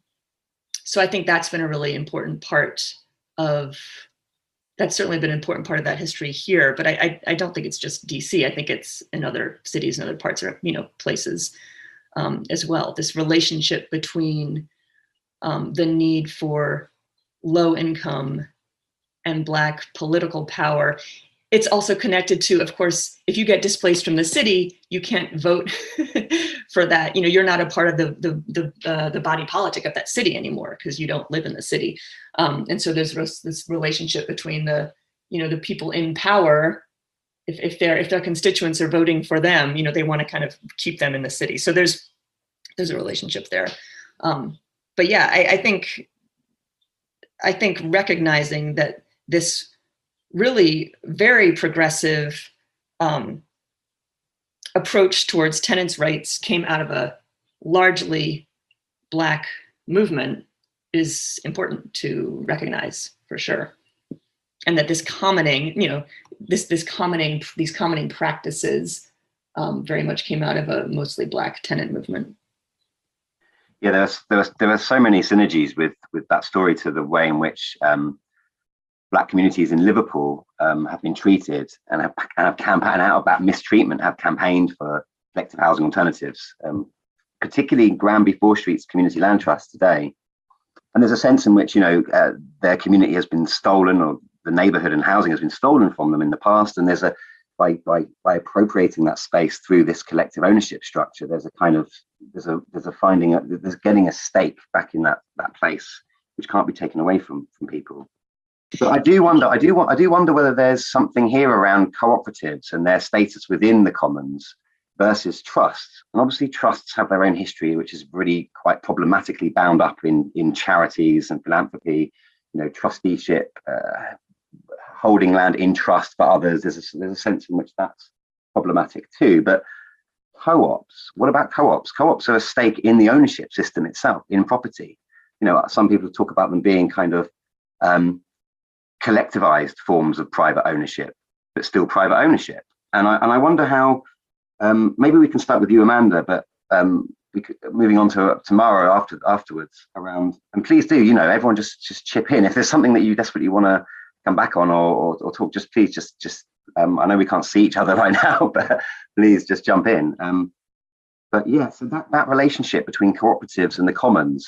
E: so I think that's been a really important part of, that's certainly been an important part of that history here, but I, I, I don't think it's just D C. I think it's in other cities and other parts of, you know, places um, as well. This relationship between um, the need for low income and Black political power. It's also connected to, of course, if you get displaced from the city, you can't vote for that. You know, you're not a part of the the the, uh, the body politic of that city anymore because you don't live in the city. Um, and so there's this relationship between the, you know, the people in power. If if their if their constituents are voting for them, you know, they want to kind of keep them in the city. So there's there's a relationship there. Um, but yeah, I, I think I think recognizing that this really very progressive um, approach towards tenants' rights came out of a largely Black movement is important to recognize for sure. And that this commoning, you know, this this commoning, these commoning practices um, very much came out of a mostly Black tenant movement.
C: Yeah, there's there was there are so many synergies with with that story to the way in which um, Black communities in Liverpool um, have been treated and have, and have campaigned out of that mistreatment, have campaigned for collective housing alternatives, um, particularly Granby Four Streets Community Land Trust today. And there's a sense in which, you know, uh, their community has been stolen, or the neighborhood and housing has been stolen from them in the past. And there's a, by, by, by appropriating that space through this collective ownership structure, there's a kind of, there's a, there's a finding, there's getting a stake back in that, that place, which can't be taken away from, from people. But I do wonder, I do want, I do wonder whether there's something here around cooperatives and their status within the commons versus trusts. And obviously trusts have their own history, which is really quite problematically bound up in, in charities and philanthropy, you know, trusteeship, uh, holding land in trust for others. There's a, there's a sense in which that's problematic too. But co-ops, what about co-ops? Co-ops are a stake in the ownership system itself, in property. You know, some people talk about them being kind of um, collectivized forms of private ownership, but still private ownership. And I, and I wonder how, um, maybe we can start with you, Amanda, but um, we could, moving on to tomorrow after afterwards around, and please do, you know, everyone just just chip in. If there's something that you desperately want to come back on or, or, or talk, just please just, just um, I know we can't see each other right now, but please just jump in. Um, but yeah, so that, that relationship between cooperatives and the commons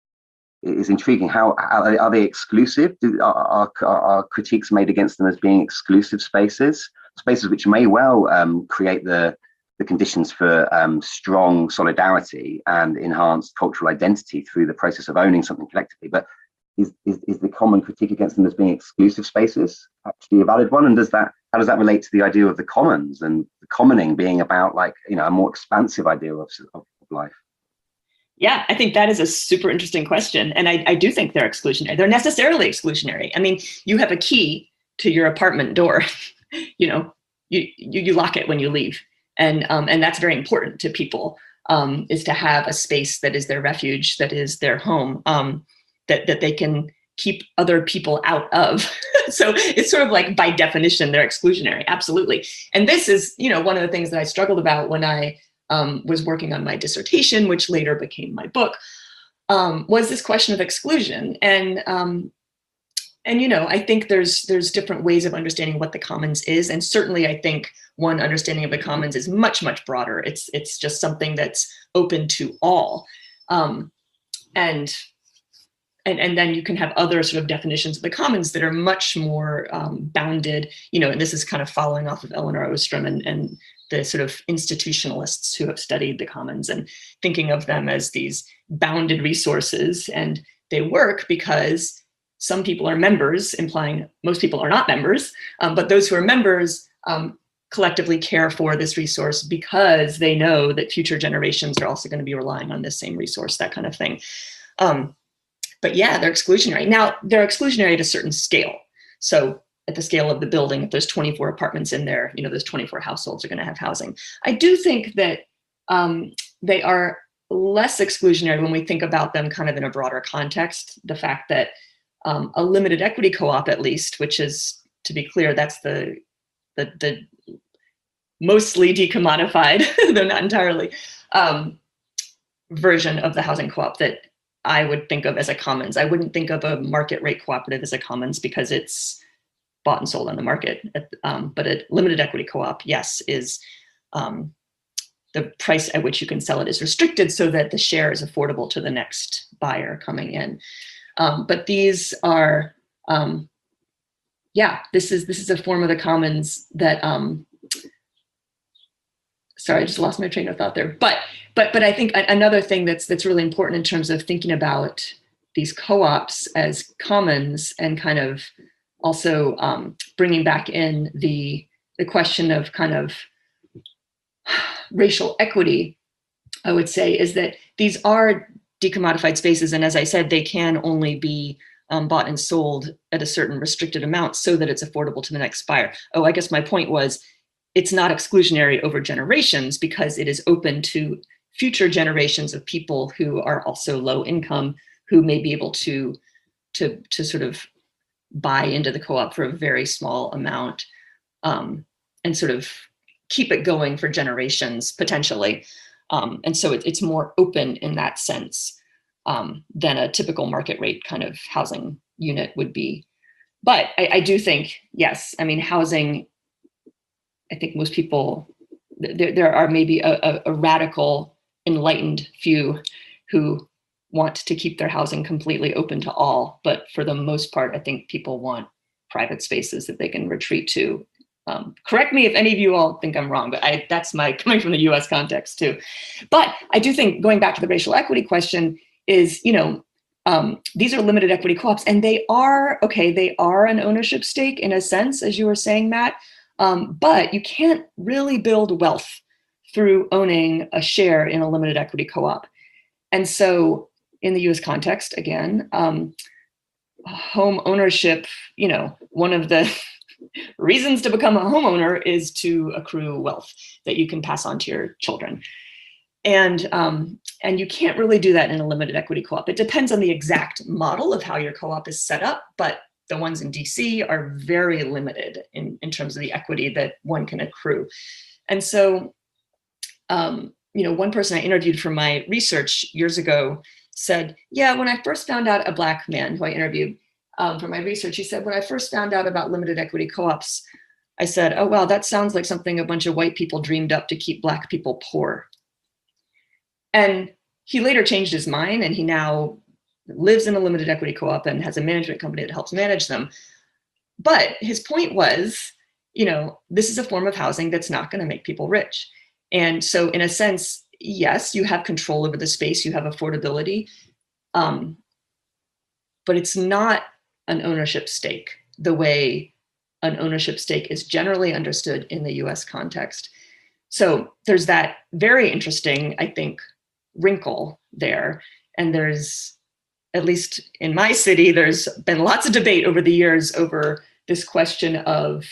C: is intriguing. How are they, are they exclusive? Do, are, are, are critiques made against them as being exclusive spaces, spaces which may well um, create the the conditions for um, strong solidarity and enhanced cultural identity through the process of owning something collectively? But is, is is the common critique against them as being exclusive spaces actually a valid one? And does that how does that relate to the idea of the commons and the commoning being about, like, you know, a more expansive idea of, of life?
E: Yeah, I think that is a super interesting question. And I, I do think they're exclusionary. They're necessarily exclusionary. I mean, you have a key to your apartment door, you know, you, you, you lock it when you leave. And, um, and that's very important to people, um, is to have a space that is their refuge, that is their home, um, that, that they can keep other people out of. So it's sort of like, by definition, they're exclusionary. Absolutely. And this is, you know, one of the things that I struggled about when I um, was working on my dissertation, which later became my book, um, was this question of exclusion. And, um, and, you know, I think there's, there's different ways of understanding what the commons is. And certainly I think one understanding of the commons is much, much broader. It's, it's just something that's open to all. Um, and And, and then you can have other sort of definitions of the commons that are much more um, bounded, you know, and this is kind of following off of Elinor Ostrom and, and the sort of institutionalists who have studied the commons and thinking of them as these bounded resources. And they work because some people are members, implying most people are not members, um, but those who are members um, collectively care for this resource because they know that future generations are also going to be relying on this same resource, that kind of thing. Um, But yeah, they're exclusionary. Now, they're exclusionary at a certain scale. So at the scale of the building, if there's twenty-four apartments in there, you know, those twenty-four households are going to have housing. I do think that um, they are less exclusionary when we think about them kind of in a broader context. The fact that um, a limited equity co-op, at least, which is, to be clear, that's the, the, the mostly decommodified, though not entirely, um, version of the housing co-op that I would think of as a commons. I wouldn't think of a market rate cooperative as a commons because it's bought and sold on the market. Um, but a limited equity co-op, yes, is um, the price at which you can sell it is restricted so that the share is affordable to the next buyer coming in. Um, but these are, um, yeah, this is this is a form of the commons that. Um, sorry, I just lost my train of thought there. But but but I think another thing that's that's really important in terms of thinking about these co-ops as commons and kind of also um, bringing back in the the question of kind of racial equity, I would say, is that these are decommodified spaces. And as I said, they can only be um, bought and sold at a certain restricted amount so that it's affordable to the next buyer. Oh, I guess my point was, it's not exclusionary over generations because it is open to future generations of people who are also low income, who may be able to, to, to sort of buy into the co-op for a very small amount um, and sort of keep it going for generations potentially. Um, and so it, it's more open in that sense um, than a typical market rate kind of housing unit would be. But I, I do think, yes, I mean, housing, I think most people, there, there are maybe a, a, a radical, enlightened few who want to keep their housing completely open to all. But for the most part, I think people want private spaces that they can retreat to. Um, correct me if any of you all think I'm wrong, but I, that's my coming from the U S context too. But I do think going back to the racial equity question is, you know, um, these are limited equity co-ops and they are, okay, they are an ownership stake in a sense, as you were saying, Matt, um, but you can't really build wealth through owning a share in a limited equity co-op. And so in the U S context, again, um, home ownership, you know, one of the reasons to become a homeowner is to accrue wealth that you can pass on to your children. And, um, and you can't really do that in a limited equity co-op. It depends on the exact model of how your co-op is set up, but the ones in D C are very limited in, in terms of the equity that one can accrue. And so, um, you know, one person I interviewed for my research years ago said, yeah, when I first found out, a Black man who I interviewed um, for my research, he said, when I first found out about limited equity co-ops, I said, oh, wow, that sounds like something a bunch of white people dreamed up to keep Black people poor. And he later changed his mind and he now lives in a limited equity co-op and has a management company that helps manage them. But his point was, you know, this is a form of housing that's not going to make people rich. And so in a sense, yes, you have control over the space, you have affordability, um, but it's not an ownership stake the way an ownership stake is generally understood in the U S context. So there's that very interesting, I think, wrinkle there. And there's, at least in my city, there's been lots of debate over the years over this question of,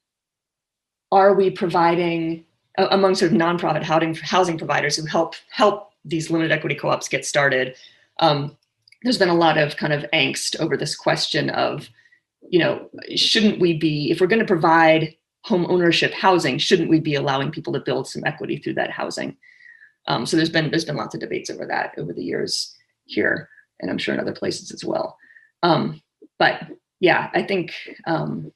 E: are we providing, among sort of nonprofit housing, housing providers who help help these limited equity co-ops get started, um, there's been a lot of kind of angst over this question of, you know, shouldn't we be, if we're going to provide home ownership housing, shouldn't we be allowing people to build some equity through that housing? Um, so there's been there's been lots of debates over that over the years here, and I'm sure in other places as well. Um, but yeah, I think um,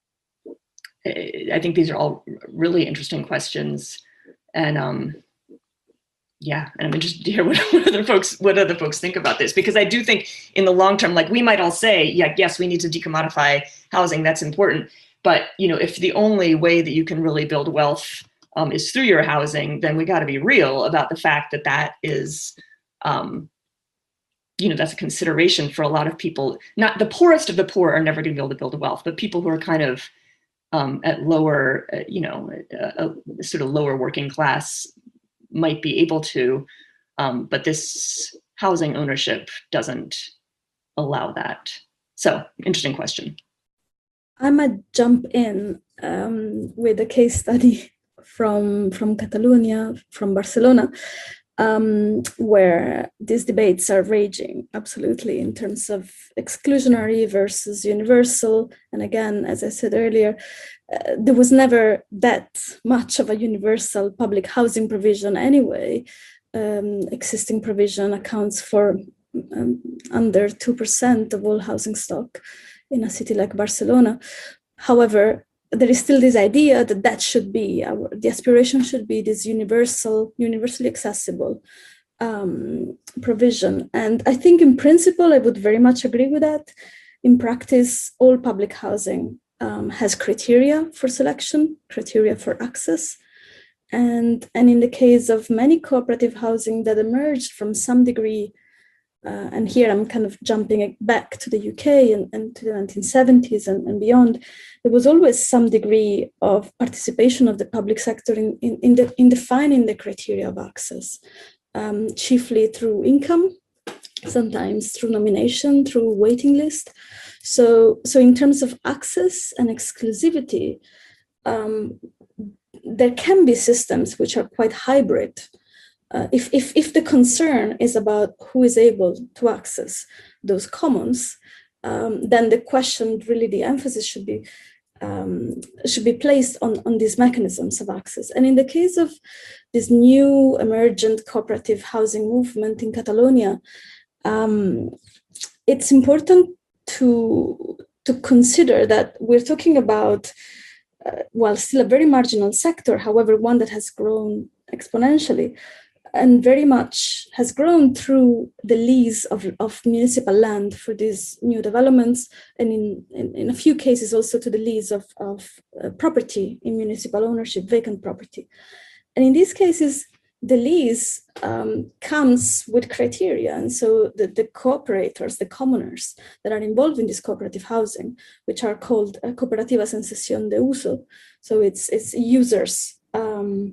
E: I think these are all really interesting questions, and um, yeah, and I'm interested to hear what, what other folks what other folks think about this, because I do think in the long term, like we might all say, yeah, yes, we need to decommodify housing. That's important, but you know, if the only way that you can really build wealth um, is through your housing, then we got to be real about the fact that that is, um, you know, that's a consideration for a lot of people. Not the poorest of the poor are never going to be able to build wealth, but people who are kind of um, at lower, uh, you know, a, a sort of lower working class might be able to, um, but this housing ownership doesn't allow that. So, interesting question.
F: I might jump in um, with a case study from from Catalonia, from Barcelona, um, where these debates are raging, absolutely, in terms of exclusionary versus universal. And again, as I said earlier, uh, there was never that much of a universal public housing provision anyway. Um, existing provision accounts for um, under two percent of all housing stock in a city like Barcelona. However, there is still this idea that that should be, our, the aspiration should be this universal, universally accessible um, provision. And I think in principle, I would very much agree with that. In practice, all public housing um, has criteria for selection, criteria for access. And, and in the case of many cooperative housing that emerged from some degree, Uh, and here I'm kind of jumping back to the U K and, and to the nineteen seventies and, and beyond, there was always some degree of participation of the public sector in, in, in, the, in defining the criteria of access, um, chiefly through income, sometimes through nomination, through waiting list. So, so in terms of access and exclusivity, um, there can be systems which are quite hybrid. Uh, if, if, if the concern is about who is able to access those commons, um, then the question, really the emphasis should be um, should be placed on, on these mechanisms of access. And in the case of this new emergent cooperative housing movement in Catalonia, um, it's important to, to consider that we're talking about, uh, well, still a very marginal sector, however, one that has grown exponentially, and very much has grown through the lease of, of municipal land for these new developments, and in, in, in a few cases also to the lease of, of uh, property in municipal ownership, vacant property. And in these cases, the lease um, comes with criteria. And so the, the cooperators, the commoners that are involved in this cooperative housing, which are called uh, cooperativas en cesión de uso. So it's, it's users, um,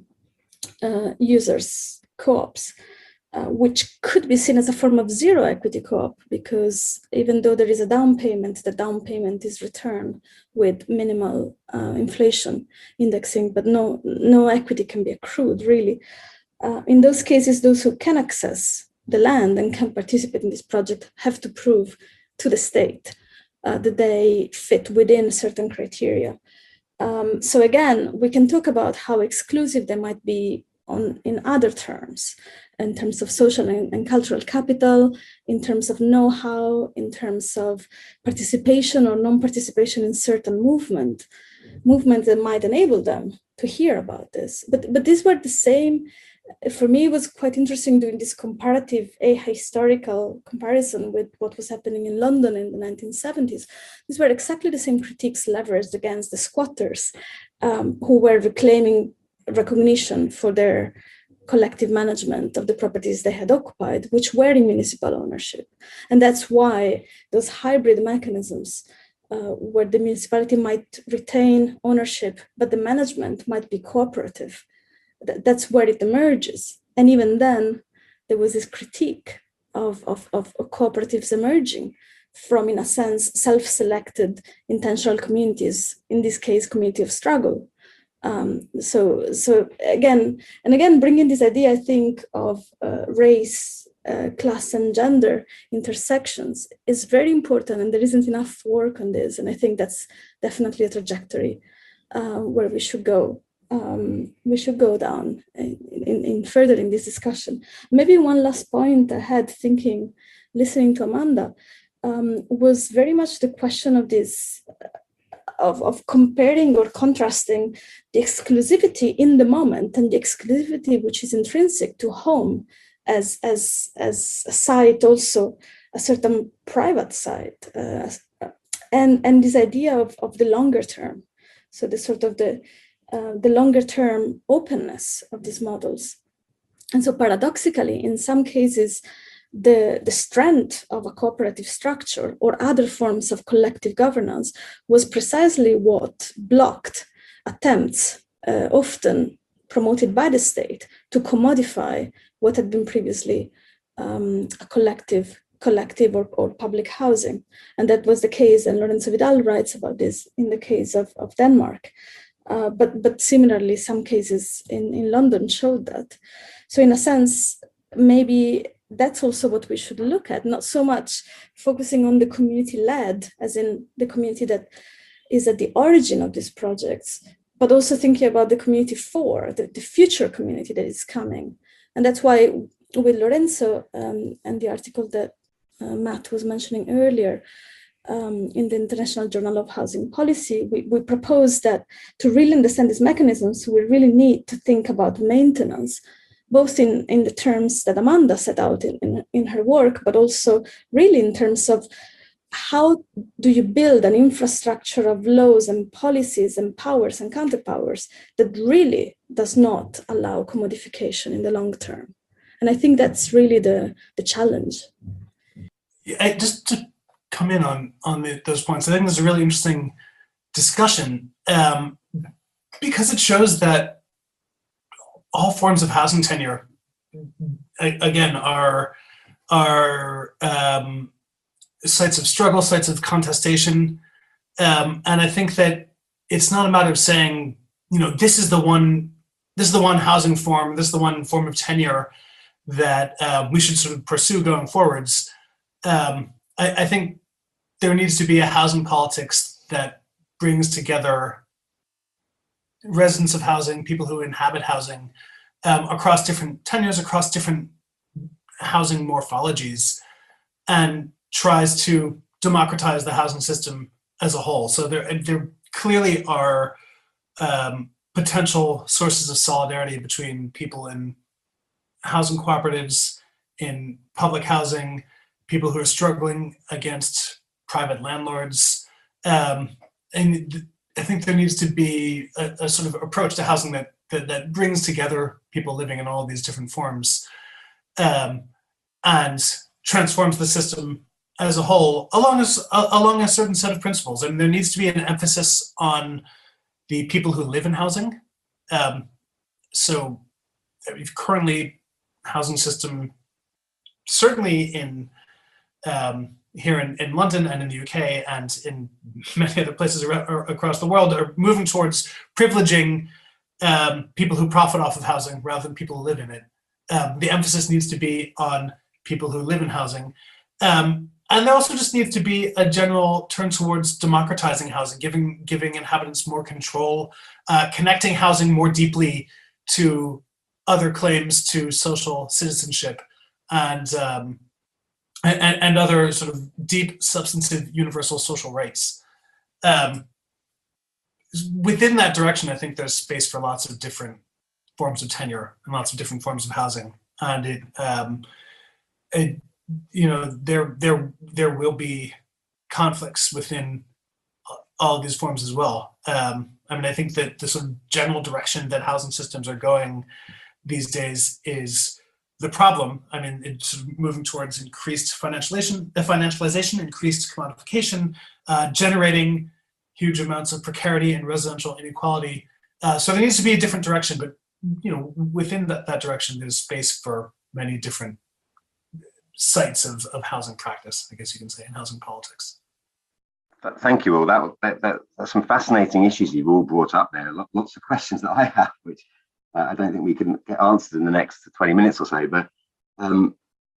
F: uh, users, co-ops, uh, which could be seen as a form of zero equity co-op, because even though there is a down payment, the down payment is returned with minimal uh, inflation indexing, but no, no equity can be accrued, really. Uh, in those cases, those who can access the land and can participate in this project have to prove to the state uh, that they fit within certain criteria. Um, so again, we can talk about how exclusive they might be on in other terms, in terms of social and, and cultural capital, in terms of know-how, in terms of participation or non-participation in certain movement, movement that might enable them to hear about this. But, but these were the same. For me, it was quite interesting doing this comparative, a historical comparison with what was happening in London in the nineteen seventies. These were exactly the same critiques leveraged against the squatters um, who were reclaiming recognition for their collective management of the properties they had occupied, which were in municipal ownership. And that's why those hybrid mechanisms uh, where the municipality might retain ownership, but the management might be cooperative, th- that's where it emerges. And even then, there was this critique of, of, of cooperatives emerging from, in a sense, self-selected intentional communities, in this case, community of struggle. Um, so, so again, and again, bringing this idea, I think, of uh, race uh, class and gender intersections is very important, and there isn't enough work on this. And I think that's definitely a trajectory uh, where we should go. Um, we should go down in, in, in further in this discussion. Maybe one last point I had thinking, listening to Amanda, um, was very much the question of this, of, of comparing or contrasting the exclusivity in the moment and the exclusivity which is intrinsic to home as, as, as a site, also a certain private site, uh, and, and this idea of, of the longer term. So the sort of the Uh, the longer term openness of these models. And so paradoxically, in some cases, the, the strength of a cooperative structure or other forms of collective governance was precisely what blocked attempts, uh, often promoted by the state, to commodify what had been previously um, a collective collective or, or public housing. And that was the case, and Lorenzo Vidal writes about this in the case of, of Denmark. Uh, but but similarly, some cases in, in London showed that. So in a sense, maybe that's also what we should look at, not so much focusing on the community-led, as in the community that is at the origin of these projects, but also thinking about the community for, the, the future community that is coming. And that's why with Lorenzo um, and the article that uh, Matt was mentioning earlier, Um, in the International Journal of Housing Policy, we, we propose that to really understand these mechanisms, we really need to think about maintenance, both in, in the terms that Amanda set out in, in, in her work, but also really in terms of how do you build an infrastructure of laws and policies and powers and counterpowers that really does not allow commodification in the long term. And I think that's really the, the challenge.
D: I, just to come in on on the, those points. I think there's a really interesting discussion um, because it shows that all forms of housing tenure, again, are are um, sites of struggle, sites of contestation, um, and I think that it's not a matter of saying, you know, this is the one, this is the one housing form, this is the one form of tenure that uh, we should sort of pursue going forwards. Um, I, I think there needs to be a housing politics that brings together residents of housing, people who inhabit housing, um, across different tenures, across different housing morphologies, and tries to democratize the housing system as a whole. So there, there clearly are um, potential sources of solidarity between people in housing cooperatives, in public housing, people who are struggling against private landlords. Um, and I think there needs to be a, a sort of approach to housing that, that, that brings together people living in all of these different forms um, and transforms the system as a whole along a, along a certain set of principles. And there needs to be an emphasis on the people who live in housing. Um, so currently, housing system, certainly in um, here in, in London and in the U K and in many other places around, across the world, are moving towards privileging um, people who profit off of housing rather than people who live in it. Um, the emphasis needs to be on people who live in housing. Um, and there also just needs to be a general turn towards democratizing housing, giving, giving inhabitants more control, uh, connecting housing more deeply to other claims to social citizenship and, um, and, and other sort of deep, substantive, universal social rights. Um, within that direction, I think there's space for lots of different forms of tenure and lots of different forms of housing. And it, um, it you know, there, there, there will be conflicts within all of these forms as well. Um, I mean, I think that the sort of general direction that housing systems are going these days is the problem. I mean, it's sort of moving towards increased financialization, uh, financialization, increased commodification, uh, generating huge amounts of precarity and residential inequality. Uh, so there needs to be a different direction, but you know, within that, that direction, there's space for many different sites of, of housing practice, I guess you can say, in housing politics.
C: Thank you all. That, that, that that's some fascinating issues you've all brought up there. Lots of questions that I have, which uh, I don't think we can get answered in the next twenty minutes or so. But um,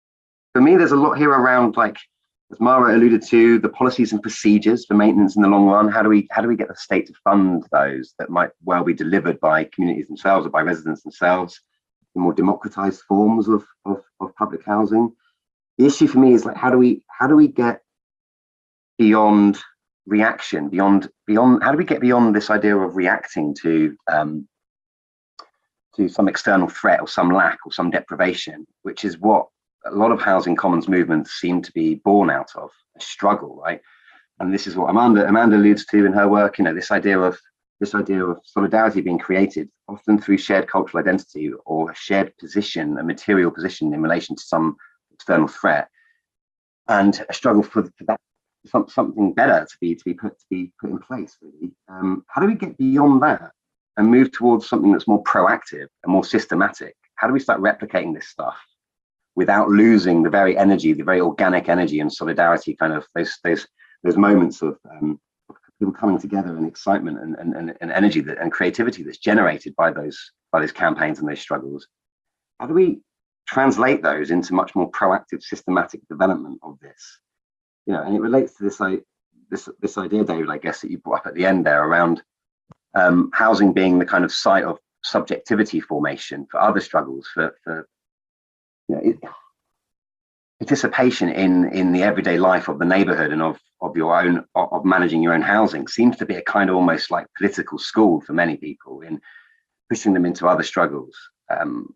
C: for me, there's a lot here around, like, as Mara alluded to, the policies and procedures for maintenance in the long run. How do we how do we get the state to fund those that might well be delivered by communities themselves or by residents themselves in more democratized forms of, of, of public housing? The issue for me is, like, how do we how do we get beyond reaction, beyond beyond how do we get beyond this idea of reacting to um, to some external threat or some lack or some deprivation, which is what a lot of housing commons movements seem to be born out of, a struggle, right? And this is what Amanda Amanda alludes to in her work, you know, this idea of this idea of solidarity being created often through shared cultural identity or a shared position, a material position in relation to some external threat, and a struggle for, for that some, something better to be to be put to be put in place, really. Um, how do we get beyond that and move towards something that's more proactive and more systematic? How do we start replicating this stuff without losing the very energy, the very organic energy and solidarity, kind of those those those moments of um, people coming together and excitement and, and, and, and energy that, and creativity that's generated by those by those campaigns and those struggles? How do we translate those into much more proactive, systematic development of this? You know, and it relates to this like this this idea, David, I guess, that you brought up at the end there around um, housing being the kind of site of subjectivity formation for other struggles, for for you know, it, participation in in the everyday life of the neighborhood and of of your own of managing your own housing seems to be a kind of almost like political school for many people in pushing them into other struggles. Um,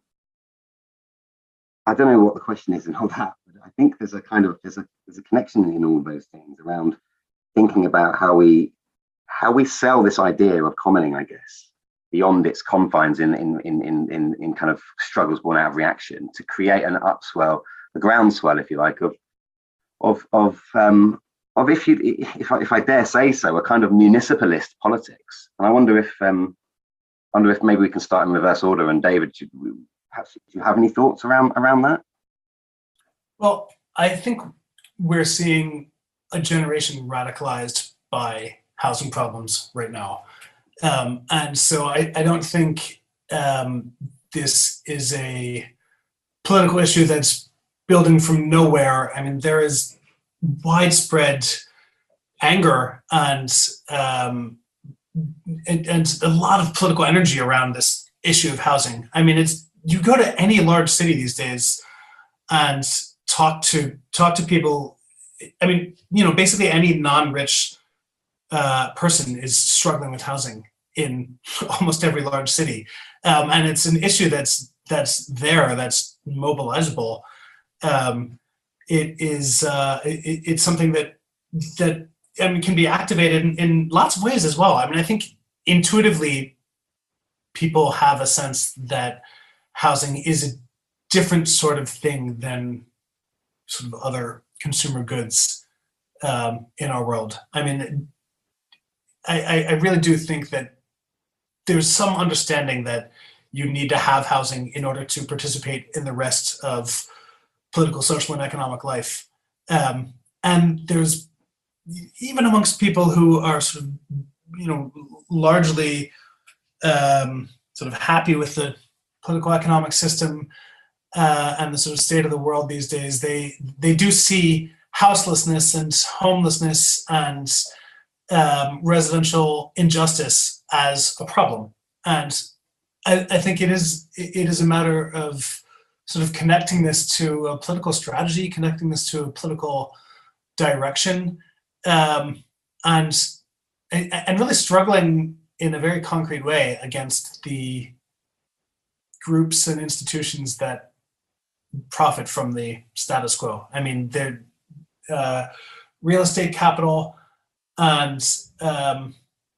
C: I don't know what the question is and all that, but I think there's a kind of there's a there's a connection in all those things around thinking about how we how we sell this idea of commoning, I guess, beyond its confines in in in in in, in kind of struggles born out of reaction, to create an upswell, a groundswell, if you like, of of of um of if you if I, if I dare say so, a kind of municipalist politics. And I wonder if um wonder if maybe we can start in reverse order. And David, should we, perhaps, do you have any thoughts around around that?
D: Well, I think we're seeing a generation radicalized by housing problems right now. Um, and so I, I don't think um, this is a political issue that's building from nowhere. I mean, there is widespread anger and, um, and, and a lot of political energy around this issue of housing. I mean, it's you go to any large city these days and talk to talk to people. I mean, you know, basically any non-rich uh, person is struggling with housing in almost every large city, um, and it's an issue that's that's there, that's mobilizable. Um, it is uh, it, it's something that that I mean can be activated in, in lots of ways as well. I mean, I think intuitively people have a sense that housing is a different sort of thing than sort of other consumer goods um, in our world. I mean, I, I really do think that there's some understanding that you need to have housing in order to participate in the rest of political, social, and economic life. Um, and there's, even amongst people who are sort of, you know, largely um, sort of happy with the political economic system uh, and the sort of state of the world these days, they they do see houselessness and homelessness and um, residential injustice as a problem. And I, I think it is it is a matter of sort of connecting this to a political strategy, connecting this to a political direction, um, and and really struggling in a very concrete way against the groups and institutions that profit from the status quo. I mean, they're uh, real estate capital and um,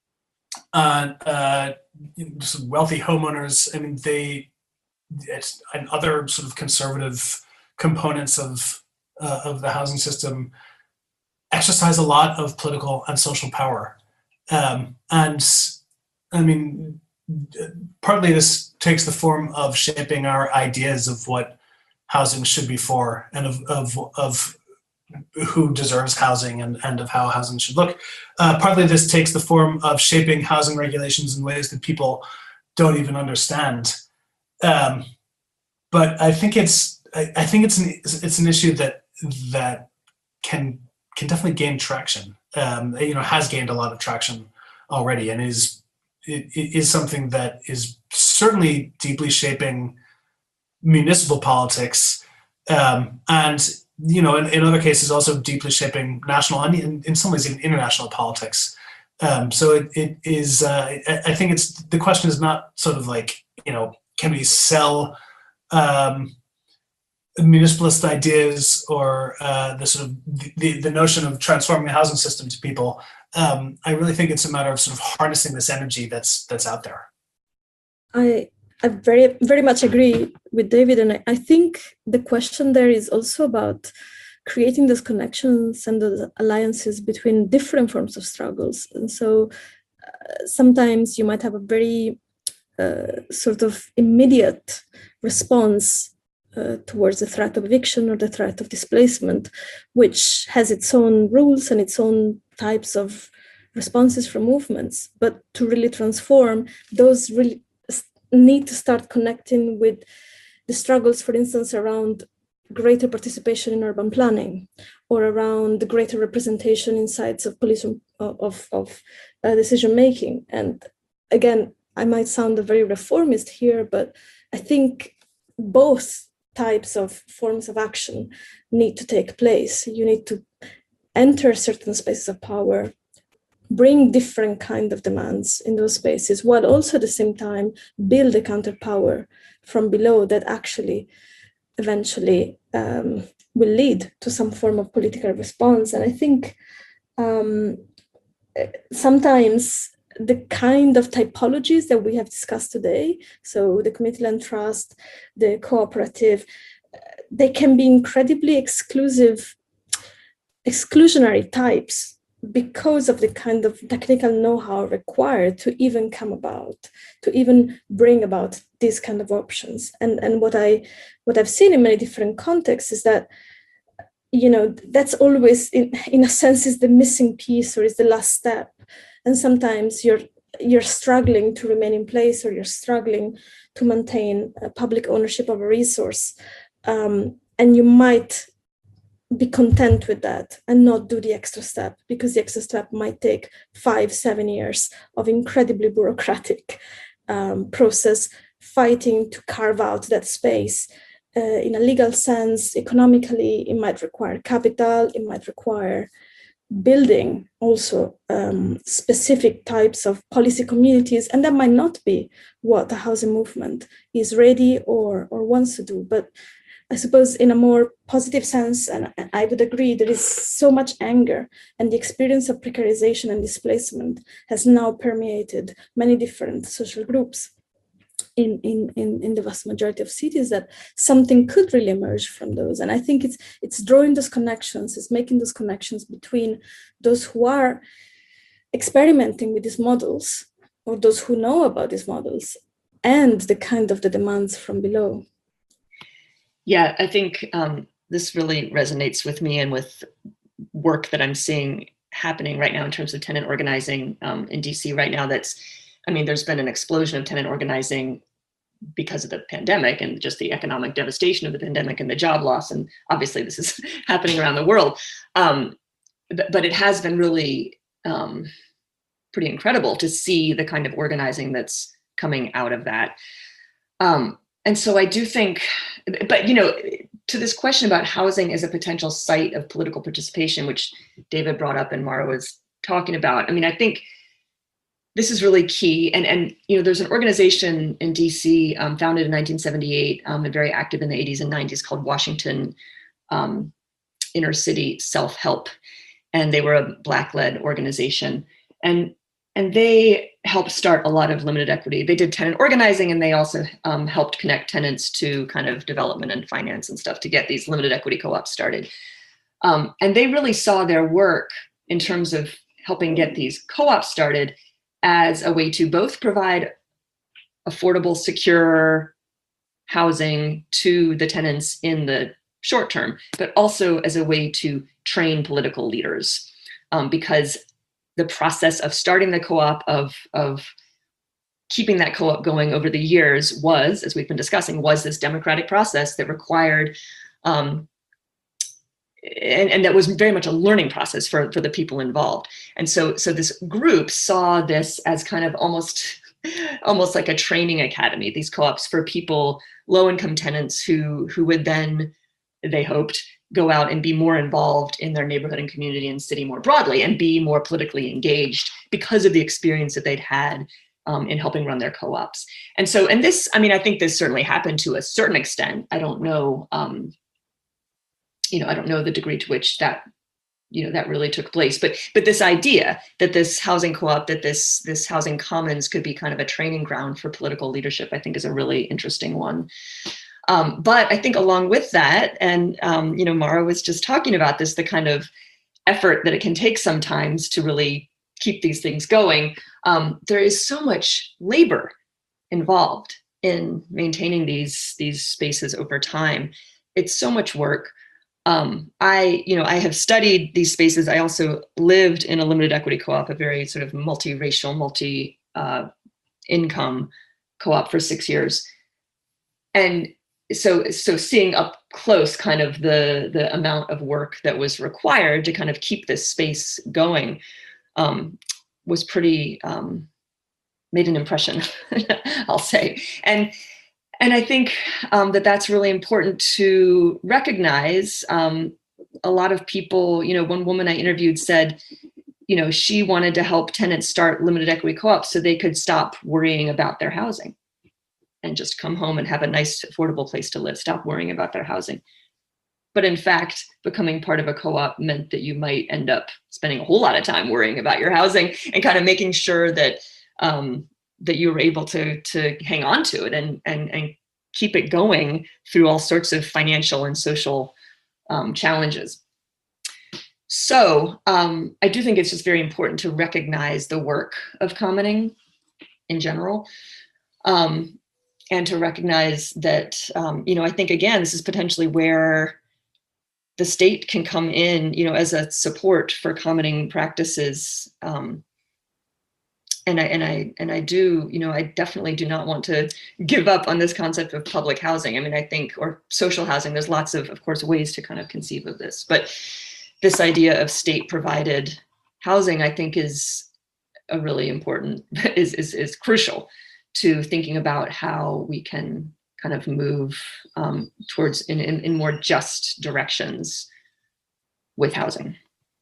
D: and uh, just wealthy homeowners. I mean, they it's, and other sort of conservative components of uh, of the housing system exercise a lot of political and social power. Um, and I mean, partly this takes the form of shaping our ideas of what housing should be for, and of of, of who deserves housing, and, and of how housing should look. Uh, partly this takes the form of shaping housing regulations in ways that people don't even understand. Um, but I think it's I, I think it's an it's an issue that that can can definitely gain traction. Um, you know, has gained a lot of traction already, and is it, it is something that is certainly deeply shaping municipal politics, um, and you know, in, in other cases, also deeply shaping national and in, in some ways even international politics. Um, so it, it is. Uh, I, I think it's the question is not sort of like, you know, can we sell um, municipalist ideas or uh, the sort of the, the notion of transforming the housing system to people. Um, I really think it's a matter of sort of harnessing this energy that's that's out there.
F: I I very very much agree with David, and I, I think the question there is also about creating those connections and those alliances between different forms of struggles. And so uh, sometimes you might have a very uh, sort of immediate response uh, towards the threat of eviction or the threat of displacement, which has its own rules and its own types of responses from movements. But to really transform, those really need to start connecting with the struggles, for instance, around greater participation in urban planning, or around the greater representation in sites of police of, of, of uh, decision making. And again, I might sound a very reformist here, but I think both types of forms of action need to take place. You need to enter certain spaces of power, bring different kind of demands in those spaces, while also at the same time build a counterpower from below that actually eventually um, will lead to some form of political response. And I think um, sometimes the kind of typologies that we have discussed today, so the community land trust, the cooperative, they can be incredibly exclusive, exclusionary types because of the kind of technical know-how required to even come about, to even bring about these kind of options. And, and what I what I've seen in many different contexts is that, you know, that's always in, in a sense is the missing piece or is the last step. And sometimes you're you're struggling to remain in place, or you're struggling to maintain uh, public ownership of a resource. Um, and you might be content with that and not do the extra step, because the extra step might take five, seven years of incredibly bureaucratic um, process, fighting to carve out that space. Uh, in a legal sense, economically, it might require capital, it might require building also um, specific types of policy communities, and that might not be what the housing movement is ready or, or wants to do. But I suppose in a more positive sense, and I would agree, there is so much anger, and the experience of precarization and displacement has now permeated many different social groups in, in, in, in the vast majority of cities, that something could really emerge from those. And I think it's it's drawing those connections, it's making those connections between those who are experimenting with these models, or those who know about these models, and the kind of the demands from below.
E: Yeah, I think um, this really resonates with me and with work that I'm seeing happening right now in terms of tenant organizing um, in D C right now. That's, I mean, there's been an explosion of tenant organizing because of the pandemic and just the economic devastation of the pandemic and the job loss. And obviously this is happening around the world. Um, but, but it has been really um, pretty incredible to see the kind of organizing that's coming out of that. Um, And so I do think, but you know, to this question about housing as a potential site of political participation, which David brought up and Mara was talking about, I mean, I think this is really key. And, and you know, there's an organization in D C um, founded in nineteen seventy-eight um, and very active in the eighties and nineties called Washington um, Inner City Self-Help. And they were a Black-led organization. And And they helped start a lot of limited equity. They did tenant organizing, and they also um, helped connect tenants to kind of development and finance and stuff to get these limited equity co-ops started. Um, and they really saw their work in terms of helping get these co-ops started as a way to both provide affordable, secure housing to the tenants in the short term, but also as a way to train political leaders. Um, because the process of starting the co-op, of, of keeping that co-op going over the years was, as we've been discussing, was this democratic process that required, um, and, and that was very much a learning process for, for the people involved. And so, so this group saw this as kind of almost, almost like a training academy, these co-ops for people, low-income tenants who, who would then, they hoped, go out and be more involved in their neighborhood and community and city more broadly and be more politically engaged because of the experience that they'd had um, in helping run their co-ops. And so, and this, I mean, I think this certainly happened to a certain extent. I don't know, um, you know, I don't know the degree to which that, you know, that really took place, but, but this idea that this housing co-op, that this, this housing commons could be kind of a training ground for political leadership, I think is a really interesting one. Um, but I think along with that, and um, you know, Mara was just talking about this, the kind of effort that it can take sometimes to really keep these things going. Um, there is so much labor involved in maintaining these these spaces over time. It's so much work. Um, I, you know, I have studied these spaces. I also lived in a limited equity co-op, a very sort of multiracial, multi uh, income co-op for six years, and So, so seeing up close kind of the, the amount of work that was required to kind of keep this space going um, was pretty, um, made an impression, I'll say. And, and I think um, that that's really important to recognize. Um, a lot of people, you know, one woman I interviewed said, you know, she wanted to help tenants start limited equity co-ops so they could stop worrying about their housing and just come home and have a nice, affordable place to live, stop worrying about their housing. But in fact, becoming part of a co-op meant that you might end up spending a whole lot of time worrying about your housing and kind of making sure that um, that you were able to, to hang on to it and, and, and keep it going through all sorts of financial and social um, challenges. So um, I do think it's just very important to recognize the work of commoning in general. Um, and to recognize that, um, you know, I think, again, this is potentially where the state can come in, you know, as a support for commoning practices. Um, and I, and I, and I do, you know, I definitely do not want to give up on this concept of public housing. I mean, I think, or social housing, there's lots of, of course, ways to kind of conceive of this, but this idea of state provided housing, I think is a really important, is, is, is crucial to thinking about how we can kind of move um, towards in, in, in more just directions with housing.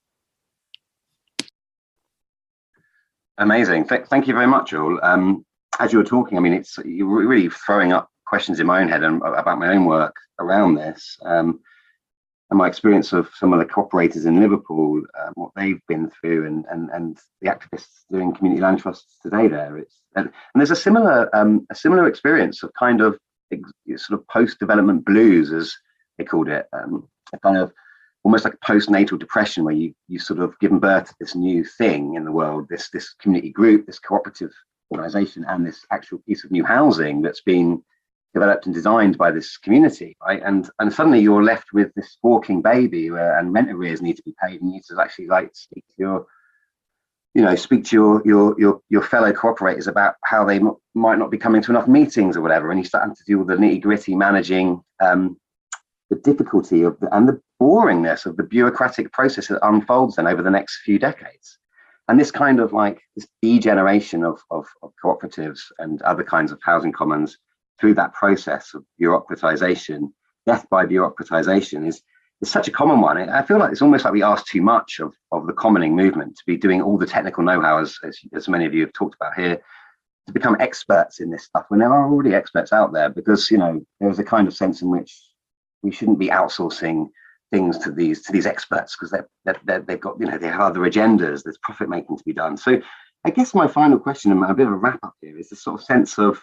C: Amazing. Th- thank you very much, all. Um, as you were talking, I mean, it's you're really throwing up questions in my own head and about my own work around this. Um, and my experience of some of the cooperators in Liverpool, um, what they've been through, and and and the activists doing community land trusts today there. It's and, and there's a similar um, a similar experience of kind of ex- sort of post-development blues, as they called it, um, a kind of almost like a postnatal depression, where you you sort of given birth to this new thing in the world, this this community group, this cooperative organisation, and this actual piece of new housing that's been developed and designed by this community, right? And and suddenly you're left with this squawking baby, where and rent arrears need to be paid, and you need to actually like speak to your, you know, speak to your your your your fellow cooperators about how they m- might not be coming to enough meetings or whatever, and you start having to deal with the nitty gritty managing um, the difficulty of the, and the boringness of the bureaucratic process that unfolds then over the next few decades. And this kind of like this degeneration of of, of cooperatives and other kinds of housing commons through that process of bureaucratization, death by bureaucratization, is, is such a common one. I feel like it's almost like we ask too much of, of the commoning movement to be doing all the technical know-how, as, as, as many of you have talked about here, to become experts in this stuff when there are already experts out there, because, you know, there's a kind of sense in which we shouldn't be outsourcing things to these to these experts, because they're, they're, they're, they've got, you know, they have other agendas, there's profit making to be done. So I guess my final question and a bit of a wrap up here is this sort of sense of,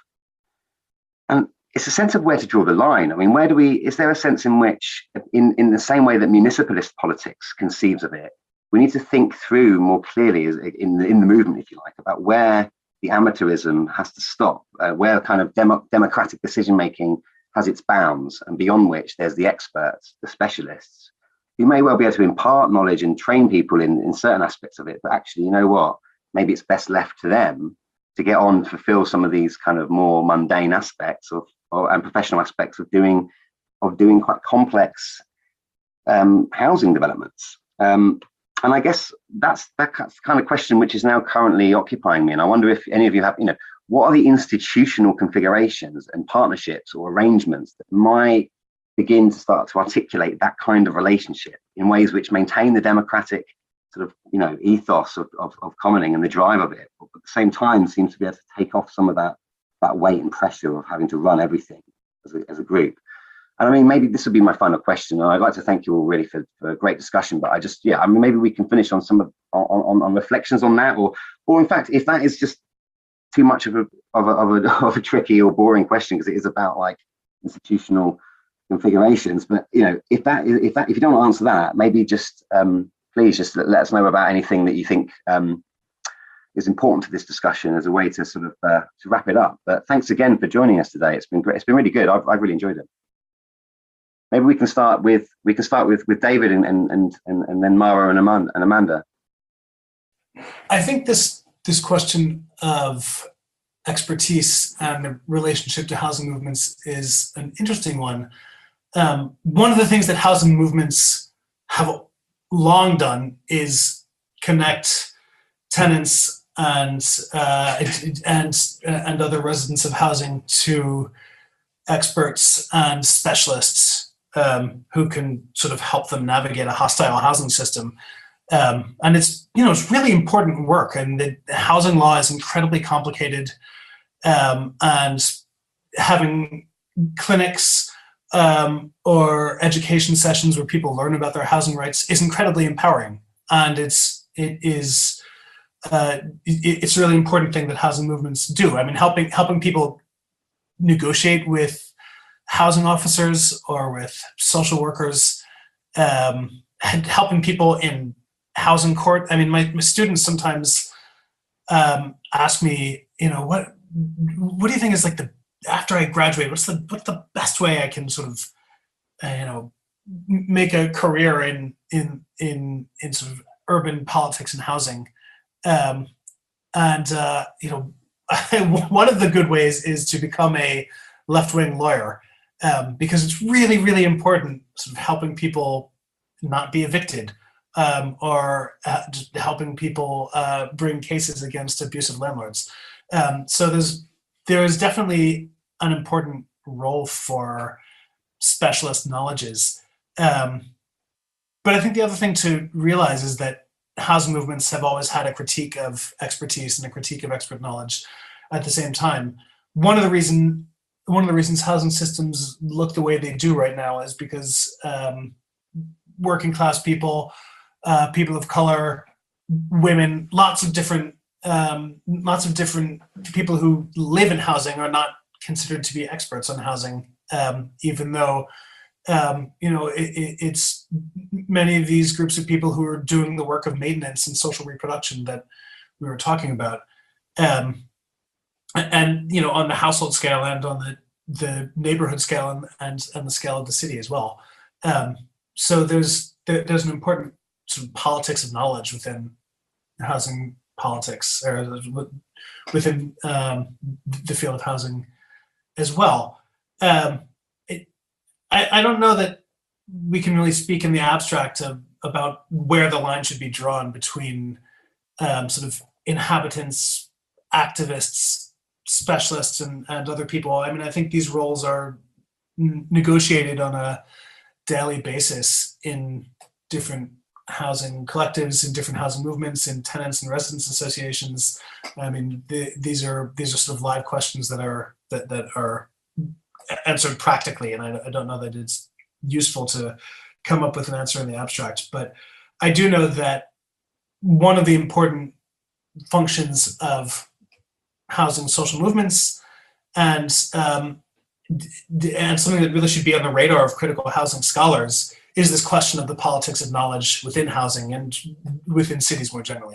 C: and it's a sense of where to draw the line. I mean, where do we, is there a sense in which, in, in the same way that municipalist politics conceives of it, we need to think through more clearly in the, in the movement, if you like, about where the amateurism has to stop, uh, where kind of demo, democratic decision-making has its bounds, and beyond which there's the experts, the specialists, who may well be able to impart knowledge and train people in, in certain aspects of it, but actually, you know what, maybe it's best left to them to get on, fulfill some of these kind of more mundane aspects of, or, and professional aspects of doing, of doing quite complex um, housing developments. Um, and I guess that's that kind of question which is now currently occupying me. And I wonder if any of you have, you know, what are the institutional configurations and partnerships or arrangements that might begin to start to articulate that kind of relationship in ways which maintain the democratic sort of, you know, ethos of, of, of commoning and the drive of it, but at the same time seems to be able to take off some of that that weight and pressure of having to run everything as a, as a group. And I mean, maybe this will be my final question. And I'd like to thank you all really for, for a great discussion, but I just, yeah, I mean, maybe we can finish on some of, on, on, on reflections on that, or, or in fact, if that is just too much of a, of a, of a, of a tricky or boring question, because it is about like institutional configurations, but, you know, if that is, if that, if you don't want to answer that, maybe just, um, please just let, let us know about anything that you think um, is important to this discussion as a way to sort of uh, to wrap it up. But thanks again for joining us today. It's been great. It's been really good. I've, I've really enjoyed it. Maybe we can start with we can start with with David and and and and, and then Mara and Amanda, and Amanda.
D: I think this this question of expertise and the relationship to housing movements is an interesting one. Um, one of the things that housing movements have long done is connect tenants and uh, and and other residents of housing to experts and specialists um, who can sort of help them navigate a hostile housing system. Um, and it's, you know, it's really important work, and the housing law is incredibly complicated, um, and having clinics Um, or education sessions where people learn about their housing rights is incredibly empowering, and it's it is uh, it, it's a really important thing that housing movements do. I mean, helping helping people negotiate with housing officers or with social workers, um, and helping people in housing court. I mean, my, my students sometimes um, ask me, you know, what what do you think is like the after I graduate, what's the what's the best way I can sort of, uh, you know, make a career in in in in sort of urban politics and housing, um, and uh, you know, one of the good ways is to become a left-wing lawyer, um, because it's really really important, sort of helping people not be evicted, um, or uh, just helping people uh, bring cases against abusive landlords. Um, so there's there is definitely an important role for specialist knowledges. Um, but I think the other thing to realize is that housing movements have always had a critique of expertise and a critique of expert knowledge at the same time. One of the reason, one of the reasons housing systems look the way they do right now is because um, working class people, uh, people of color, women, lots of different Um, lots of different people who live in housing are not considered to be experts on housing, um, even though, um, you know, it, it, it's many of these groups of people who are doing the work of maintenance and social reproduction that we were talking about. Um, and, you know, on the household scale and on the, the neighborhood scale and, and, and the scale of the city as well. Um, so there's, there, there's an important sort of politics of knowledge within housing politics, or within um, the field of housing as well. Um, it, I, I don't know that we can really speak in the abstract of, about where the line should be drawn between um, sort of inhabitants, activists, specialists, and, and other people. I mean, I think these roles are n- negotiated on a daily basis in different housing collectives, in different housing movements, in tenants and residents associations. I mean, the, these are these are sort of live questions that are that that are answered practically, and I, I don't know that it's useful to come up with an answer in the abstract. But I do know that one of the important functions of housing social movements, and um, and something that really should be on the radar of critical housing scholars, is this question of the politics of knowledge within housing and within cities more generally.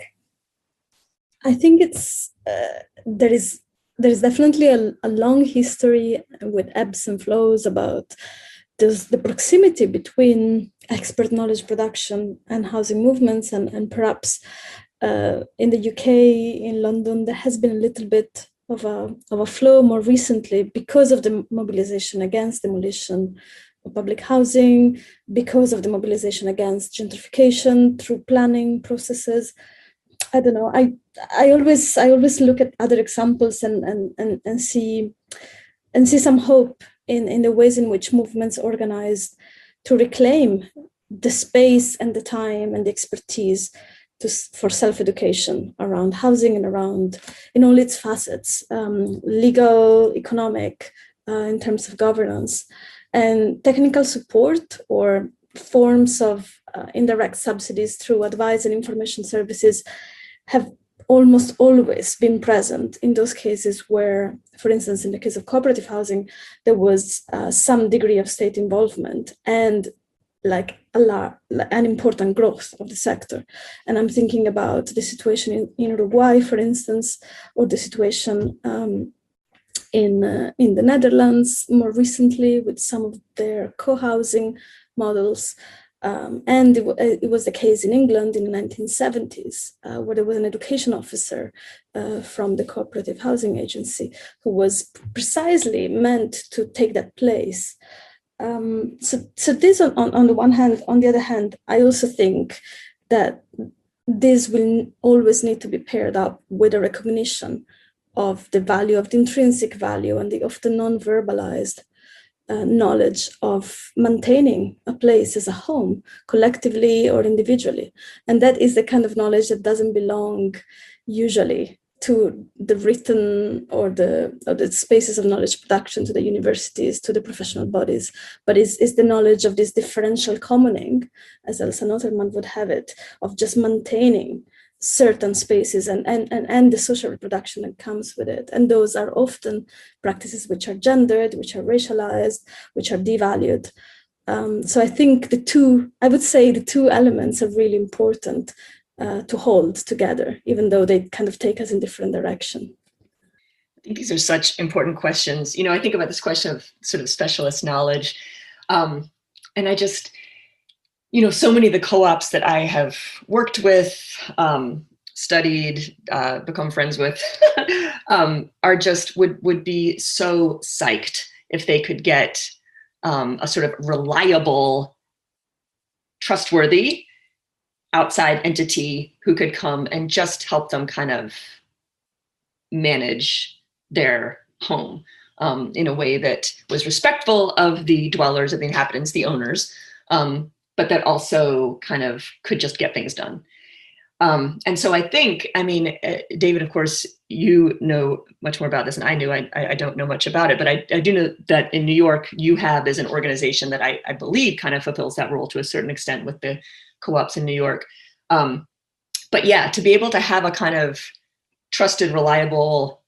F: I think it's uh, there is there is definitely a, a long history with ebbs and flows about this, the proximity between expert knowledge production and housing movements, and, and perhaps Uh, in the U K, in London, there has been a little bit of a, of a flow more recently because of the mobilization against demolition of public housing, because of the mobilization against gentrification through planning processes. I don't know. I I always I always look at other examples and and and, and see and see some hope in, in the ways in which movements organized to reclaim the space and the time and the expertise to, for self-education around housing and around in all its facets, um, legal, economic, uh, in terms of governance, and technical support or forms of uh, indirect subsidies through advice and information services have almost always been present in those cases where, for instance, in the case of cooperative housing, there was uh, some degree of state involvement and like a lot, an important growth of the sector. And I'm thinking about the situation in, in Uruguay, for instance, or the situation um, in, uh, in the Netherlands more recently with some of their co-housing models. Um, and it, it was the case in England in the nineteen seventies, uh, where there was an education officer uh, from the Cooperative Housing Agency who was precisely meant to take that place. Um, so, so this on, on, on the one hand. On the other hand, I also think that this will always need to be paired up with a recognition of the value, of the intrinsic value and the often non-verbalized uh, knowledge of maintaining a place as a home, collectively or individually. And that is the kind of knowledge that doesn't belong usually to the written or the, or the spaces of knowledge production, to the universities, to the professional bodies, but is, is the knowledge of this differential commoning, as Elsa Noterman would have it, of just maintaining certain spaces and, and, and, and the social reproduction that comes with it. And those are often practices which are gendered, which are racialized, which are devalued. Um, so I think the two, I would say the two elements are really important Uh, to hold together, even though they kind of take us in different direction.
E: I think these are such important questions. You know, I think about this question of sort of specialist knowledge. Um, and I just, you know, so many of the co-ops that I have worked with, um, studied, uh, become friends with, um, are just would, would be so psyched if they could get um, a sort of reliable, trustworthy outside entity who could come and just help them kind of manage their home um, in a way that was respectful of the dwellers, of the inhabitants, the owners, um, but that also kind of could just get things done. Um, and so I think, I mean, uh, David, of course, you know much more about this than I knew. I, I don't know much about it, but I, I do know that in New York, you have as an organization that I, I believe kind of fulfills that role to a certain extent with the co-ops in New York. Um, but yeah, to be able to have a kind of trusted, reliable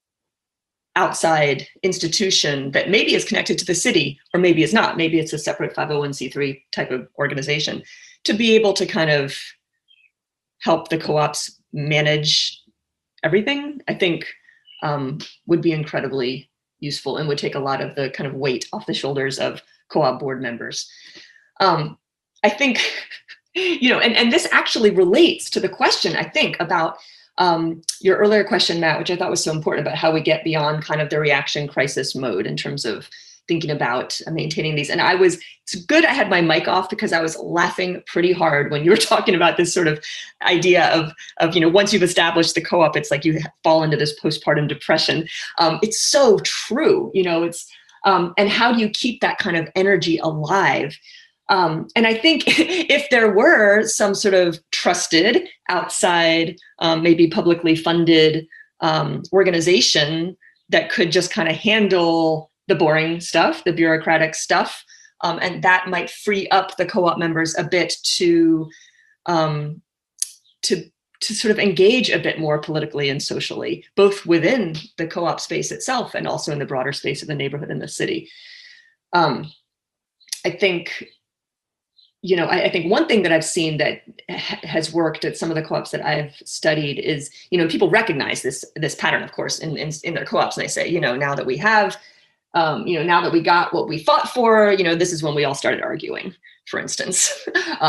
E: outside institution that maybe is connected to the city, or maybe it's not, maybe it's a separate five oh one c three type of organization, to be able to kind of help the co-ops manage everything, I think um, would be incredibly useful and would take a lot of the kind of weight off the shoulders of co-op board members. Um, I think, you know, and, and this actually relates to the question, I think, about um, your earlier question, Matt, which I thought was so important about how we get beyond kind of the reaction crisis mode in terms of thinking about maintaining these. And I was, it's good I had my mic off because I was laughing pretty hard when you were talking about this sort of idea of, of you know, once you've established the co-op, it's like you fall into this postpartum depression. Um, it's so true, you know, it's, um, and how do you keep that kind of energy alive? Um, and I think if there were some sort of trusted outside, um, maybe publicly funded um, organization that could just kind of handle the boring stuff, the bureaucratic stuff, um, and that might free up the co-op members a bit to, um, to, to sort of engage a bit more politically and socially, both within the co-op space itself and also in the broader space of the neighborhood and the city. Um, I think, you know, I, I think one thing that I've seen that ha has worked at some of the co-ops that I've studied is, you know, people recognize this this pattern, of course, in, in, in their co-ops, and they say, you know, now that we have, um, you know, now that we got what we fought for, you know, this is when we all started arguing, for instance. um,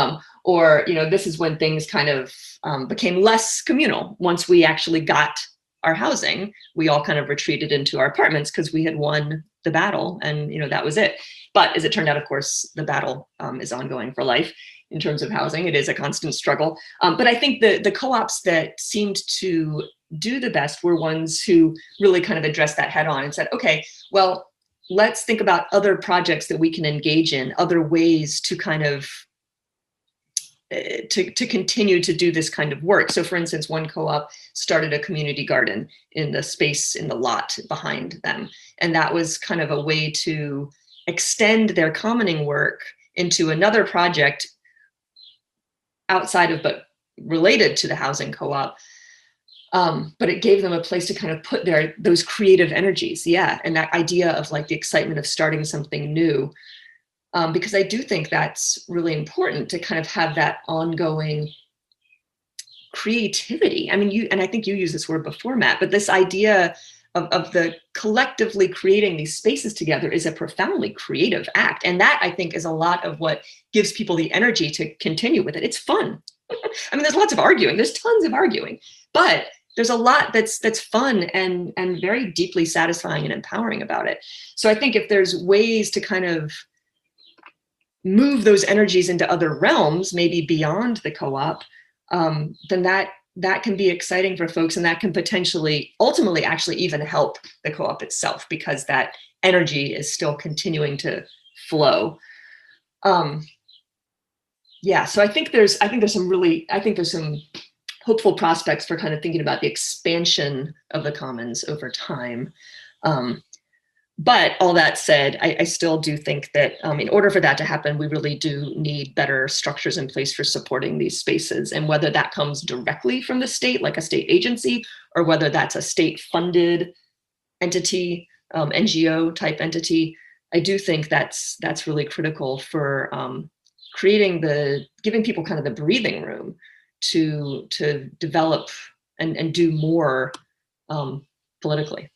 E: Or, you know, this is when things kind of um, became less communal. Once we actually got our housing, we all kind of retreated into our apartments because we had won the battle, and, you know, that was it. But as it turned out, of course, the battle um, is ongoing for life in terms of housing. It is a constant struggle. Um, but I think the, the co-ops that seemed to do the best were ones who really kind of addressed that head on and said, okay, well, let's think about other projects that we can engage in, other ways to kind of To, to continue to do this kind of work. So for instance, one co-op started a community garden in the space in the lot behind them. And that was kind of a way to extend their commoning work into another project outside of, but related to the housing co-op. Um, but it gave them a place to kind of put their, those creative energies. Yeah. And that idea of like the excitement of starting something new. Um, because I do think that's really important to kind of have that ongoing creativity. I mean, you, and I think you used this word before, Matt, but this idea of, of the collectively creating these spaces together is a profoundly creative act. And that, I think, is a lot of what gives people the energy to continue with it. It's fun. I mean, there's lots of arguing, there's tons of arguing, but there's a lot that's that's fun and, and very deeply satisfying and empowering about it. So I think if there's ways to kind of move those energies into other realms, maybe beyond the co-op, um, then that that can be exciting for folks, and that can potentially ultimately actually even help the co-op itself, because that energy is still continuing to flow. Um, yeah, so I think there's I think there's some really I think there's some hopeful prospects for kind of thinking about the expansion of the commons over time. Um, But all that said, I, I still do think that um, in order for that to happen, we really do need better structures in place for supporting these spaces. And whether that comes directly from the state, like a state agency, or whether that's a state-funded entity, um, N G O type entity, I do think that's that's really critical for um, creating the, giving people kind of the breathing room to to develop and, and do more um, politically.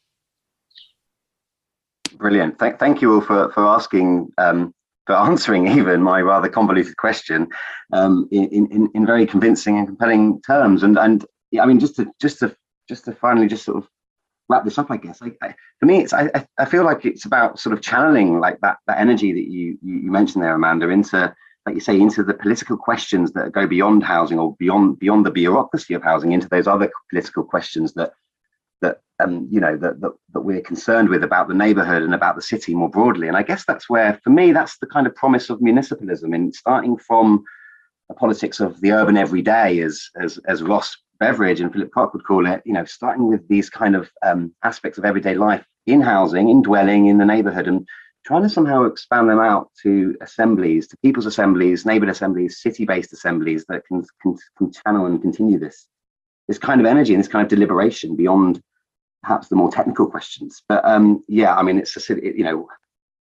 C: Brilliant. Th- thank you all for, for asking, um, for answering even my rather convoluted question um, in, in, in very convincing and compelling terms. And and yeah, I mean, just to just to just to finally just sort of wrap this up, I guess. I, I, for me, it's I, I feel like it's about sort of channeling like that that energy that you you, you mentioned there, Amanda, into, like you say, into the political questions that go beyond housing, or beyond beyond the bureaucracy of housing, into those other political questions that that um you know that, that that we're concerned with about the neighborhood and about the city more broadly. And I guess that's where, for me, that's the kind of promise of municipalism, in starting from the politics of the urban everyday, as as as Ross Beveridge and Philip Clark would call it, you know, starting with these kind of um, aspects of everyday life in housing, in dwelling, in the neighborhood, and trying to somehow expand them out to assemblies, to people's assemblies, neighborhood assemblies, city-based assemblies that can, can, can channel and continue this this kind of energy and this kind of deliberation beyond perhaps the more technical questions. But um, yeah, I mean, it's a city, you know,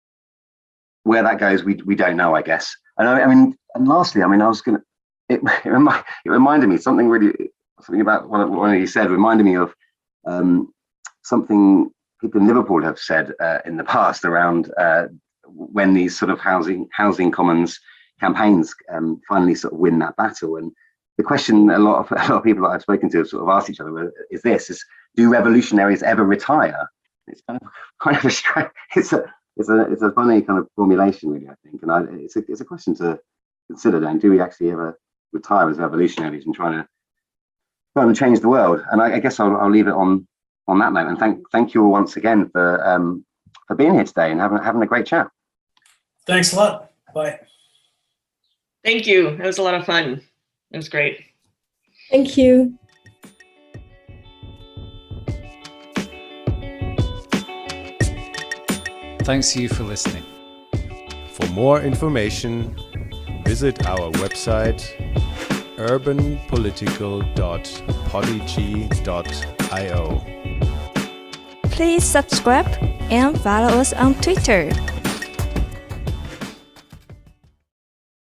C: where that goes, we we don't know, I guess. And I, I mean, and lastly, I mean, I was gonna, it, it, remi- it reminded me something really, something about what one of you said reminded me of um, something people in Liverpool have said uh, in the past around uh, when these sort of housing housing commons campaigns um, finally sort of win that battle. And the question a lot of a lot of people that I've spoken to have sort of asked each other is this: is do revolutionaries ever retire? It's kind of kind of a strange, it's a it's a it's a funny kind of formulation, really, I think, and I, it's a it's a question to consider. Then, do we actually ever retire as revolutionaries and trying to trying to change the world? And I, I guess I'll I'll leave it on on that note. And thank thank you all once again for um for being here today and having having a great chat.
D: Thanks a lot. Bye.
E: Thank you. It was a lot of fun. It was great.
F: Thank you.
A: Thanks to you for listening.
G: For more information, visit our website urban political dot podigy dot io.
B: Please subscribe and follow us on Twitter.